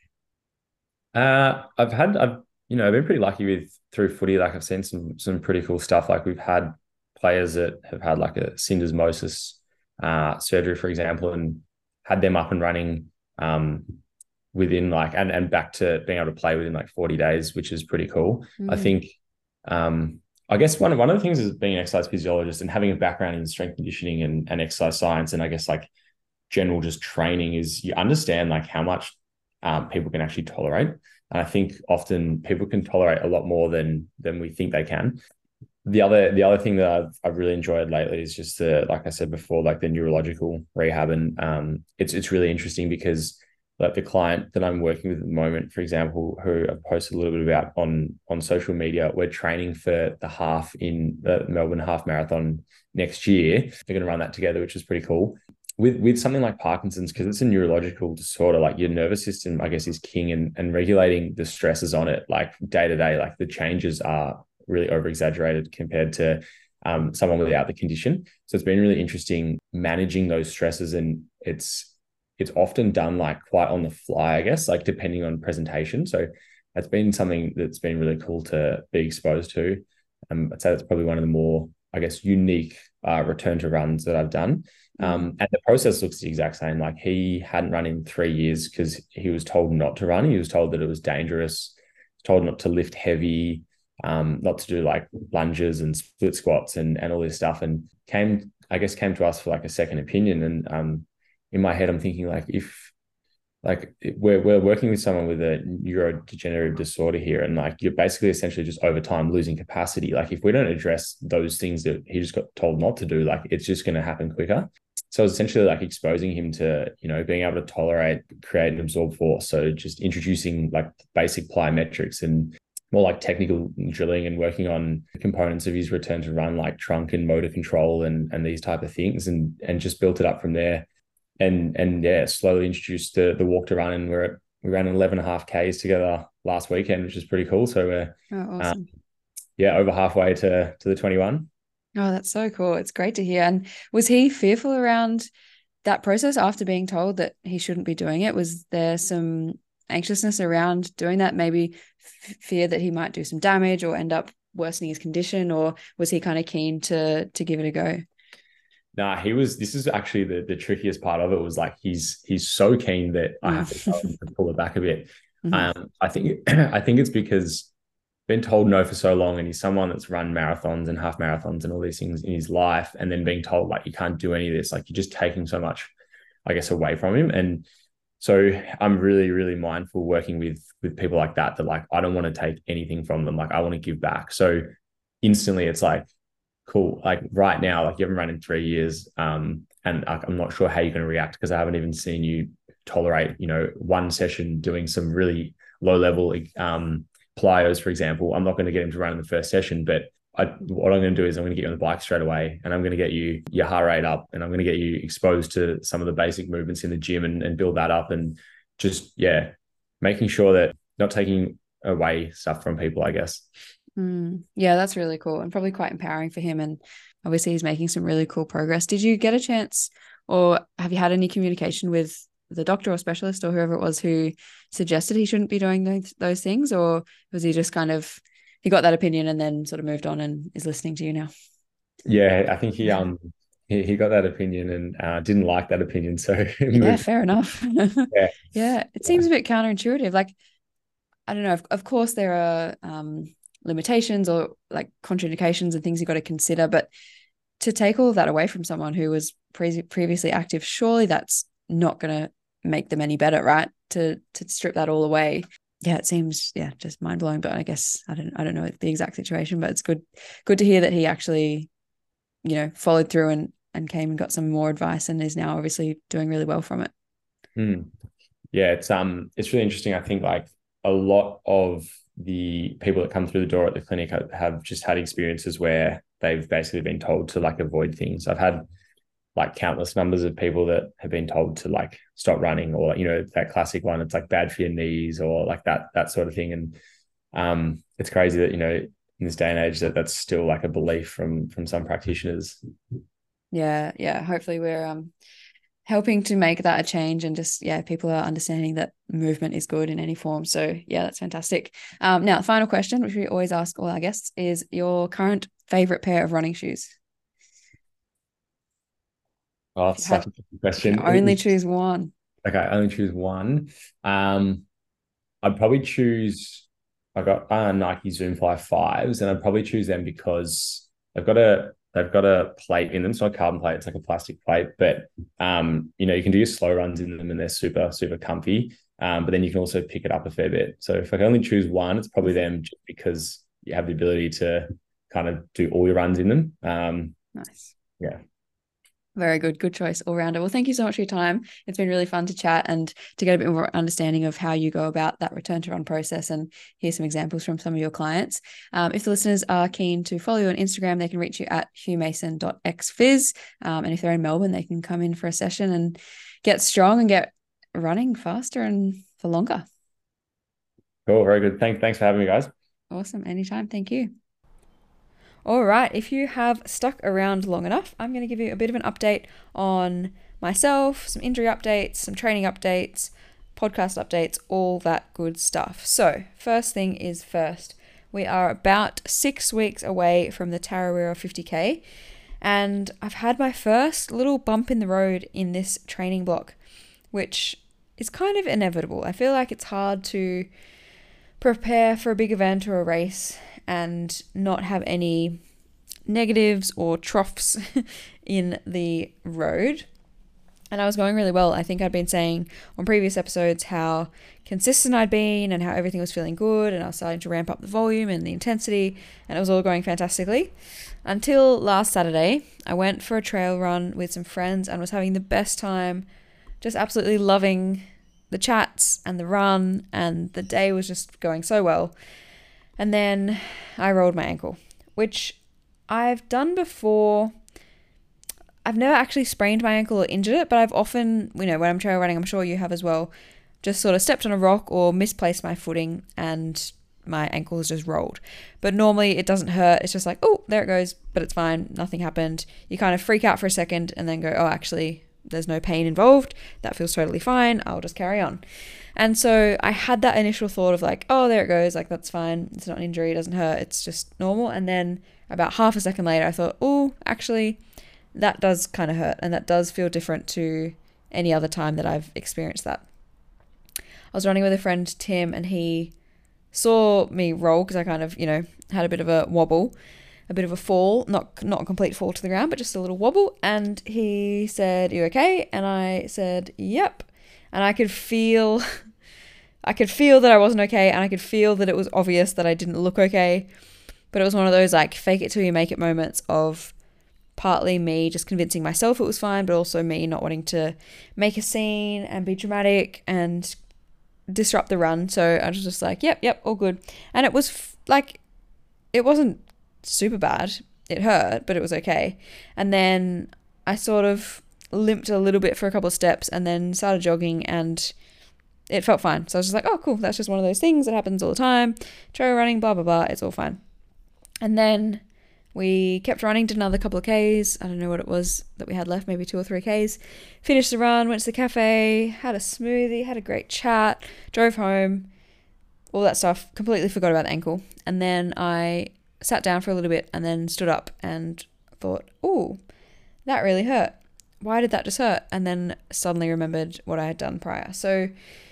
Uh, I've had, I've, you know, I've been pretty lucky with through footy. Like I've seen some, some pretty cool stuff. Like we've had players that have had like a syndesmosis uh, surgery, for example, and had them up and running um, within like, and, and back to being able to play within like forty days, which is pretty cool. Mm. I think, um, I guess one of, one of the things is being an exercise physiologist and having a background in strength conditioning and, and exercise science. And I guess like general just training is you understand like how much um, people can actually tolerate. And I think often people can tolerate a lot more than, than we think they can. The other, the other thing that I've, I've really enjoyed lately is just the, like I said before, like the neurological rehab. And um, it's, it's really interesting because like the client that I'm working with at the moment, for example, who I've posted a little bit about on, on social media, we're training for the half in the Melbourne Half Marathon next year. They're going to run that together, which is pretty cool. With with something like Parkinson's, because it's a neurological disorder, like your nervous system, I guess, is king, and, and regulating the stresses on it, like day to day, like the changes are really over exaggerated compared to um, someone without the condition. So it's been really interesting managing those stresses, and it's it's often done like quite on the fly, I guess, like depending on presentation. So that's been something that's been really cool to be exposed to. Um, I'd say that's probably one of the more, I guess, unique uh, return to runs that I've done. Um, and the process looks the exact same. Like he hadn't run in three years because he was told not to run. He was told that it was dangerous, told not to lift heavy, um, not to do like lunges and split squats and and all this stuff. And came, I guess, came to us for like a second opinion. And um, in my head, I'm thinking like if like we're we're working with someone with a neurodegenerative disorder here, and like you're basically essentially just over time losing capacity. Like if we don't address those things that he just got told not to do, like it's just going to happen quicker. So it's essentially like exposing him to, you know, being able to tolerate, create and absorb force. So just introducing like basic plyometrics and more like technical drilling and working on components of his return to run, like trunk and motor control and and these type of things, and and just built it up from there. And and yeah, slowly introduced the the walk to run, and we're at, we ran eleven and a half Ks together last weekend, which is pretty cool. So we're Oh, awesome. um, yeah, over halfway to to the twenty-one. Oh, that's so cool. It's great to hear. And was he fearful around that process after being told that he shouldn't be doing it? Was there some anxiousness around doing that? Maybe f- fear that he might do some damage or end up worsening his condition, or was he kind of keen to to give it a go? Nah, he was. This is actually the the trickiest part of it. Was like he's he's so keen that I have to tell him to pull it back a bit. Mhm. Um, I think I think it's because been told no for so long, and he's someone that's run marathons and half marathons and all these things in his life, and then being told like you can't do any of this, like you're just taking so much, I guess, away from him. And so I'm really, really mindful working with with people like that. That like I don't want to take anything from them. Like I want to give back. So instantly, it's like, cool. Like right now, like you haven't run in three years, um, and I'm not sure how you're going to react because I haven't even seen you tolerate, you know, one session doing some really low level um plyos, for example. I'm not going to get him to run in the first session, but I, what I'm going to do is I'm going to get you on the bike straight away, and I'm going to get you your heart rate up, and I'm going to get you exposed to some of the basic movements in the gym and, and build that up, and just yeah, making sure that not taking away stuff from people, I guess. Mm, yeah, that's really cool and probably quite empowering for him. And obviously, he's making some really cool progress. Did you get a chance, or have you had any communication with the doctor or specialist or whoever it was who suggested he shouldn't be doing those, those things? Or was he just kind of, he got that opinion and then sort of moved on and is listening to you now? Yeah, I think he um he, he got that opinion and uh, didn't like that opinion, so Yeah, moved. fair enough. Yeah, Yeah, it seems a bit counterintuitive. Like, I don't know, of, of course there are um, limitations or like contraindications and things you've got to consider, but to take all of that away from someone who was pre- previously active, surely that's not going to make them any better, right? To to strip that all away. Yeah, it seems yeah just mind blowing. But I guess I don't I don't know the exact situation, but it's good good to hear that he actually, you know, followed through and and came and got some more advice and is now obviously doing really well from it. mm. Yeah, it's um it's really interesting. I think like a lot of the people that come through the door at the clinic have, have just had experiences where they've basically been told to like avoid things. I've had like countless numbers of people that have been told to like stop running, or you know that classic one, it's like bad for your knees or like that that sort of thing. And um it's crazy that, you know, in this day and age that that's still like a belief from from some practitioners. Yeah, yeah. Hopefully we're um helping to make that a change, and just yeah, people are understanding that movement is good in any form. So yeah, that's fantastic. Um, now the final question, which we always ask all our guests, is your current favorite pair of running shoes. Oh, If that's you such had, a good you can question. only choose one. Okay, I only choose one. Um, I'd probably choose. I got uh, Nike Zoom Fly fives, and I'd probably choose them because they've got a they've got a plate in them. It's not a carbon plate; it's like a plastic plate. But um, you know, you can do your slow runs in them, and they're super super comfy. Um, but then you can also pick it up a fair bit. So if I can only choose one, it's probably them, just because you have the ability to kind of do all your runs in them. Um, Nice. yeah. Very good. Good choice all rounder. Well, thank you so much for your time. It's been really fun to chat and to get a bit more understanding of how you go about that return to run process and hear some examples from some of your clients. Um, if the listeners are keen to follow you on Instagram, they can reach you at hugh mason dot x phys. Um, and if they're in Melbourne, they can come in for a session and get strong and get running faster and for longer. Cool. Very good. Thanks. Thanks for having me, guys. Awesome. Anytime. Thank you. All right, if you have stuck around long enough, I'm going to give you a bit of an update on myself, some injury updates, some training updates, podcast updates, all that good stuff. So first thing is first, we are about six weeks away from the Tarawera fifty K. And I've had my first little bump in the road in this training block, which is kind of inevitable. I feel like it's hard to prepare for a big event or a race and not have any negatives or troughs in the road. And I was going really well. I think I'd been saying on previous episodes how consistent I'd been and how everything was feeling good, and I was starting to ramp up the volume and the intensity, and it was all going fantastically. Until last Saturday, I went for a trail run with some friends and was having the best time, just absolutely loving the chats and the run, and the day was just going so well. And then I rolled my ankle, which I've done before. I've never actually sprained my ankle or injured it, but I've often, you know, when I'm trail running, I'm sure you have as well, just sort of stepped on a rock or misplaced my footing and my ankle has just rolled. But normally it doesn't hurt. It's just like, oh, there it goes, but it's fine. Nothing happened. You kind of freak out for a second and then go, oh, actually, there's no pain involved. That feels totally fine. I'll just carry on. And so I had that initial thought of like, oh, there it goes. Like, that's fine. It's not an injury. It doesn't hurt. It's just normal. And then about half a second later, I thought, oh, actually, that does kind of hurt, and that does feel different to any other time that I've experienced that. I was running with a friend, Tim, and he saw me roll because I kind of, you know, had a bit of a wobble, a bit of a fall, not not a complete fall to the ground, but just a little wobble. And he said, "You okay?" And I said, "Yep." And I could feel, I could feel that I wasn't okay, and I could feel that it was obvious that I didn't look okay. But it was one of those like fake it till you make it moments of partly me just convincing myself it was fine, but also me not wanting to make a scene and be dramatic and disrupt the run. So I was just like, yep, yep, all good. And it was f- like, it wasn't super bad. It hurt, but it was okay. And then I sort of limped a little bit for a couple of steps and then started jogging and it felt fine. So I was just like, oh, cool. That's just one of those things that happens all the time. Trail running, blah, blah, blah. It's all fine. And then we kept running, did another couple of Ks. I don't know what it was that we had left, maybe two or three Ks. Finished the run, went to the cafe, had a smoothie, had a great chat, drove home, all that stuff. Completely forgot about the ankle. And then I sat down for a little bit and then stood up and thought, oh, that really hurt. Why did that just hurt? And then suddenly remembered what I had done prior. So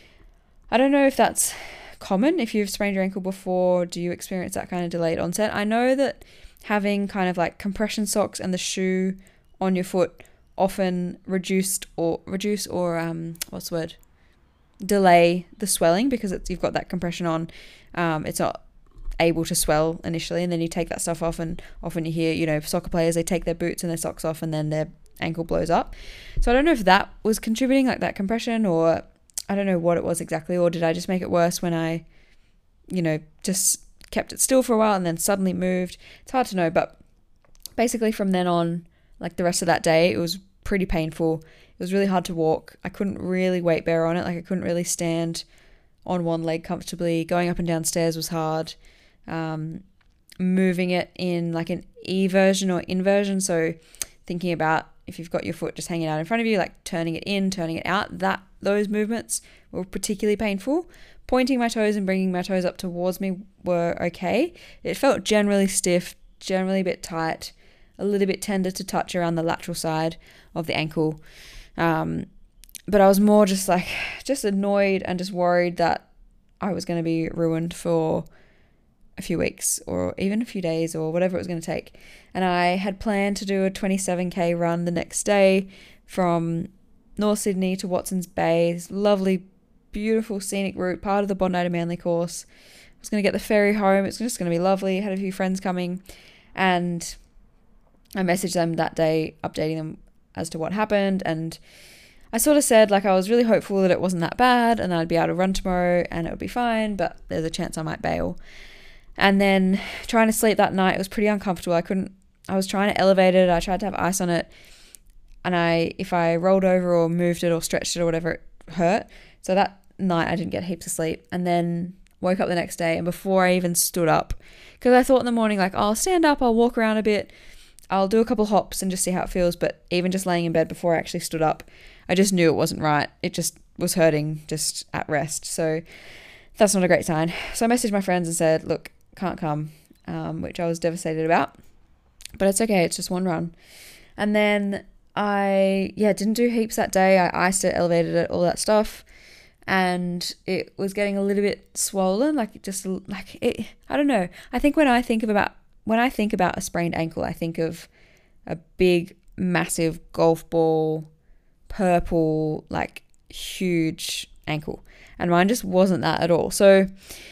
I don't know if that's common. If you've sprained your ankle before, do you experience that kind of delayed onset? I know that having kind of like compression socks and the shoe on your foot often reduced or reduce or um what's the word delay the swelling because it's you've got that compression on. Um it's not able to swell initially, and then you take that stuff off, and often you hear, you know, soccer players, they take their boots and their socks off and then their ankle blows up. So I don't know if that was contributing, like that compression, or I don't know what it was exactly, or did I just make it worse when I, you know, just kept it still for a while and then suddenly moved. It's hard to know, but basically from then on, like the rest of that day, it was pretty painful. It was really hard to walk. I couldn't really weight bear on it. Like I couldn't really stand on one leg comfortably. Going up and down stairs was hard. Um, moving it in like an E version or inversion. So thinking about if you've got your foot just hanging out in front of you, like turning it in, turning it out, that those movements were particularly painful. Pointing my toes and bringing my toes up towards me were okay. It felt generally stiff, generally a bit tight, a little bit tender to touch around the lateral side of the ankle. Um, but I was more just like, just annoyed and just worried that I was going to be ruined for a few weeks or even a few days or whatever it was going to take. And I had planned to do a twenty-seven K run the next day from North Sydney to Watson's Bay, this lovely, beautiful scenic route, part of the Bondi to Manly course. I was going to get the ferry home. It's just going to be lovely. I had a few friends coming, and I messaged them that day, updating them as to what happened. And I sort of said, like, I was really hopeful that it wasn't that bad and I'd be able to run tomorrow and it would be fine, but there's a chance I might bail. And then trying to sleep that night, it was pretty uncomfortable. I couldn't, I was trying to elevate it. I tried to have ice on it. And I, if I rolled over or moved it or stretched it or whatever, it hurt. So that night I didn't get heaps of sleep, and then woke up the next day, and before I even stood up, because I thought in the morning, like, I'll stand up, I'll walk around a bit, I'll do a couple hops and just see how it feels. But even just laying in bed before I actually stood up, I just knew it wasn't right. It just was hurting just at rest. So that's not a great sign. So I messaged my friends and said, look, can't come, um, which I was devastated about. but it's okay. It's just one run. And then I, yeah, didn't do heaps that day. I iced it, elevated it, all that stuff. And it was getting a little bit swollen, like it just like it, I don't know. I think when I think of about, when I think about a sprained ankle, I think of a big, massive golf ball, purple, like huge ankle. And mine just wasn't that at all. So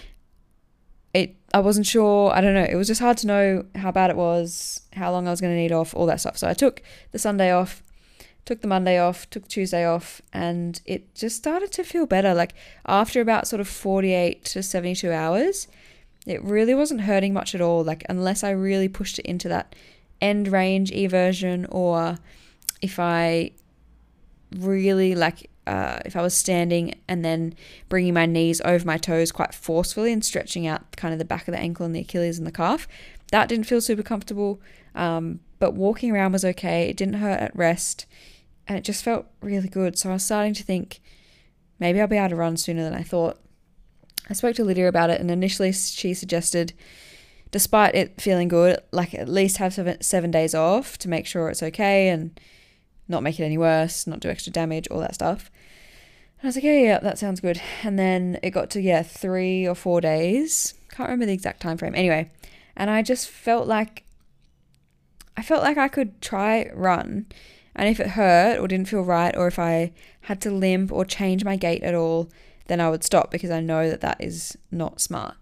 it, I wasn't sure. I don't know. It was just hard to know how bad it was, how long I was going to need off, all that stuff. So I took the Sunday off, took the Monday off, took Tuesday off, and it just started to feel better. Like after about sort of forty-eight to seventy-two hours, it really wasn't hurting much at all. Like unless I really pushed it into that end range eversion, or if I really like, uh, if I was standing and then bringing my knees over my toes quite forcefully and stretching out kind of the back of the ankle and the Achilles and the calf, that didn't feel super comfortable. Um, but walking around was okay. It didn't hurt at rest. And it just felt really good. So I was starting to think maybe I'll be able to run sooner than I thought. I spoke to Lydia about it, and initially she suggested, despite it feeling good, like at least have seven, seven days off to make sure it's okay and not make it any worse, not do extra damage, all that stuff. And I was like, yeah, yeah, that sounds good. And then it got to, yeah, three or four days. Can't remember the exact time frame. Anyway, and I just felt like, I felt like I could try run. And if it hurt or didn't feel right, or if I had to limp or change my gait at all, then I would stop, because I know that that is not smart.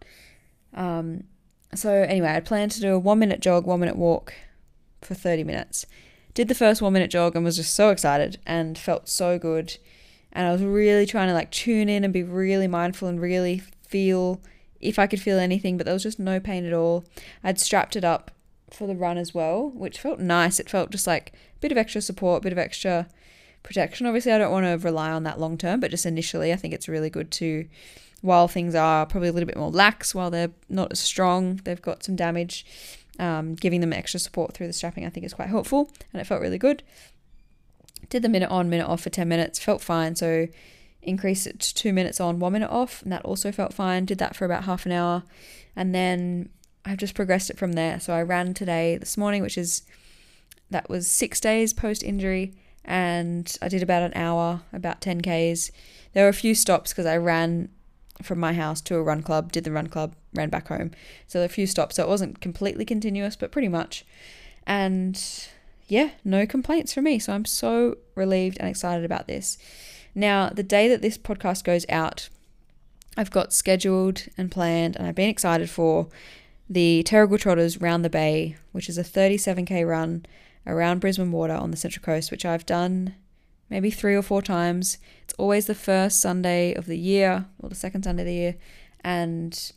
Um, so anyway, I planned to do a one minute jog, one minute walk for thirty minutes. Did the first one minute jog and was just so excited and felt so good. And I was really trying to like tune in and be really mindful and really feel if I could feel anything, but there was just no pain at all. I'd strapped it up for the run as well, which felt nice. It felt just like a bit of extra support, a bit of extra protection. Obviously, I don't want to rely on that long term, but just initially, I think it's really good to, while things are probably a little bit more lax, while they're not as strong, they've got some damage, um, giving them extra support through the strapping, I think is quite helpful, and it felt really good. Did the minute on, minute off for ten minutes, felt fine. So increased it to two minutes on, one minute off, and that also felt fine. Did that for about half an hour, and then I've just progressed it from there. So I ran today, this morning, which is, that was six days post-injury, and I did about an hour, about ten kays. There were a few stops because I ran from my house to a run club, did the run club, ran back home. So there were a few stops, so it wasn't completely continuous, but pretty much. And yeah, no complaints from me. So I'm so relieved and excited about this. Now, the day that this podcast goes out, I've got scheduled and planned, and I've been excited for the Terrigal Trotters Round the Bay, which is a thirty-seven k run around Brisbane Water on the Central Coast, which I've done maybe three or four times. It's always the first Sunday of the year, or the second Sunday of the year, and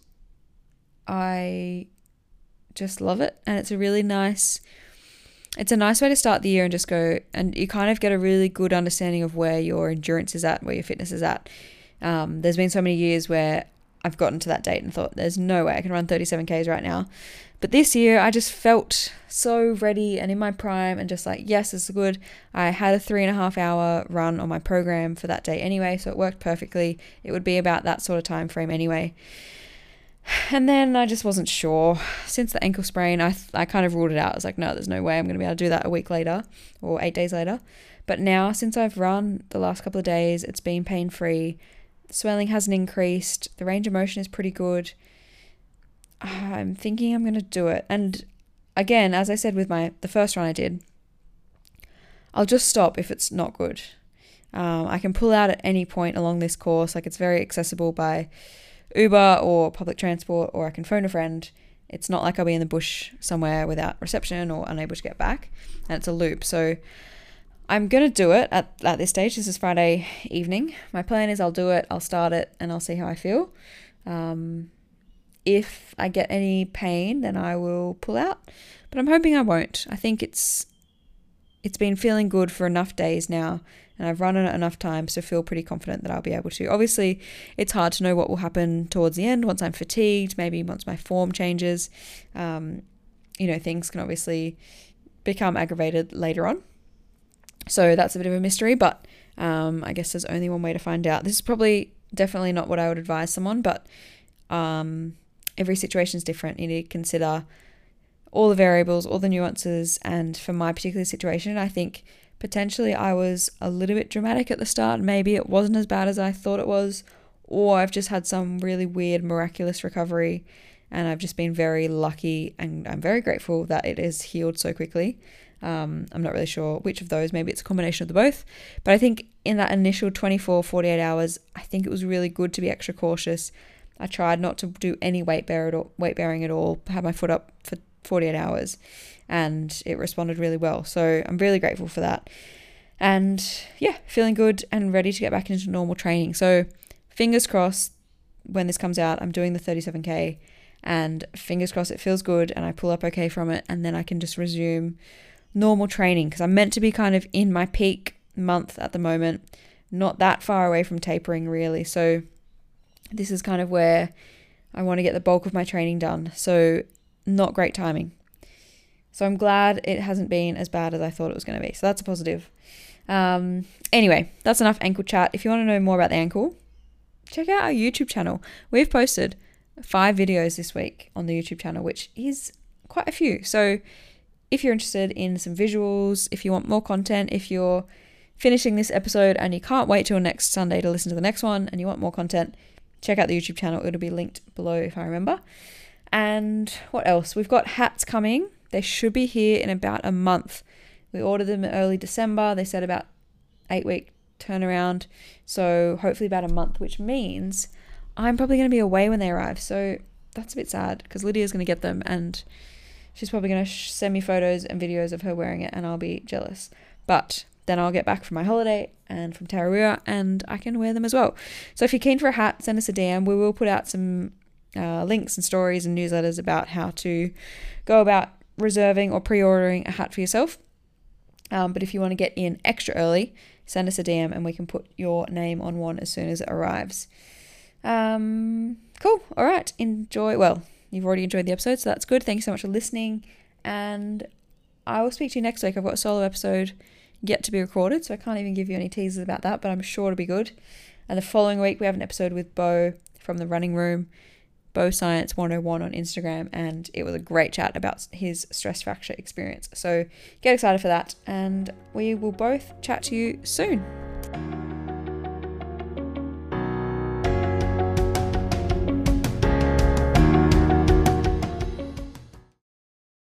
I just love it. And it's a really nice, it's a nice way to start the year and just go, and you kind of get a really good understanding of where your endurance is at, where your fitness is at. Um, there's been so many years where I've gotten to that date and thought, there's no way I can run thirty-seven kays right now. But this year, I just felt so ready and in my prime, and just like, yes, this is good. I had a three and a half hour run on my program for that day anyway, so it worked perfectly. It would be about that sort of time frame anyway. And then I just wasn't sure. Since the ankle sprain, I I kind of ruled it out. I was like, no, there's no way I'm going to be able to do that a week later or eight days later. But now, since I've run the last couple of days, it's been pain-free. The swelling hasn't increased. The range of motion is pretty good. I'm thinking I'm going to do it. And again, as I said with my the first run I did, I'll just stop if it's not good. Um, I can pull out at any point along this course. Like, it's very accessible by Uber or public transport, or I can phone a friend. It's not like I'll be in the bush somewhere without reception or unable to get back. And it's a loop. So I'm going to do it at, at this stage. This is Friday evening. My plan is I'll do it, I'll start it, and I'll see how I feel. Um, if I get any pain, then I will pull out. But I'm hoping I won't. I think it's it's been feeling good for enough days now, and I've run it enough times to feel pretty confident that I'll be able to. Obviously, it's hard to know what will happen towards the end, once I'm fatigued, maybe once my form changes. Um, you know, things can obviously become aggravated later on. So that's a bit of a mystery, but um, I guess there's only one way to find out. This is probably definitely not what I would advise someone, but um, every situation is different. You need to consider all the variables, all the nuances. And for my particular situation, I think potentially I was a little bit dramatic at the start. Maybe it wasn't as bad as I thought it was, or I've just had some really weird, miraculous recovery, and I've just been very lucky, and I'm very grateful that it is healed so quickly. Um, I'm not really sure which of those. Maybe it's a combination of the both. But I think in that initial twenty-four, forty-eight hours, I think it was really good to be extra cautious. I tried not to do any weight bear at all, weight bearing at all, had my foot up for forty-eight hours, and it responded really well. So I'm really grateful for that. And yeah, feeling good and ready to get back into normal training. So fingers crossed when this comes out, I'm doing the thirty-seven K, and fingers crossed it feels good and I pull up okay from it, and then I can just resume normal training, because I'm meant to be kind of in my peak month at the moment, not that far away from tapering really. So this is kind of where I want to get the bulk of my training done. So not great timing. So I'm glad it hasn't been as bad as I thought it was going to be. So that's a positive. Um, anyway, that's enough ankle chat. If you want to know more about the ankle, check out our YouTube channel. We've posted five videos this week on the YouTube channel, which is quite a few. So if you're interested in some visuals, if you want more content, if you're finishing this episode and you can't wait till next Sunday to listen to the next one and you want more content, check out the YouTube channel. It'll be linked below if I remember. And what else? We've got hats coming. They should be here in about a month. We ordered them in early December. They said about eight week turnaround. So hopefully about a month, which means I'm probably going to be away when they arrive. So that's a bit sad, because Lydia's going to get them and she's probably going to sh- send me photos and videos of her wearing it, and I'll be jealous. But then I'll get back from my holiday and from Tararua and I can wear them as well. So if you're keen for a hat, send us a D M. We will put out some uh, links and stories and newsletters about how to go about reserving or pre-ordering a hat for yourself. Um, but if you want to get in extra early, send us a D M and we can put your name on one as soon as it arrives. Um, cool. All right. Enjoy. Well, you've already enjoyed the episode, so that's good. Thank you so much for listening, and I will speak to you next week. I've got a solo episode yet to be recorded, so I can't even give you any teasers about that, but I'm sure it'll be good. And the following week we have an episode with Bo from the Running Room, Bo Science one oh one on Instagram, and it was a great chat about his stress fracture experience. So get excited for that, and we will both chat to you soon.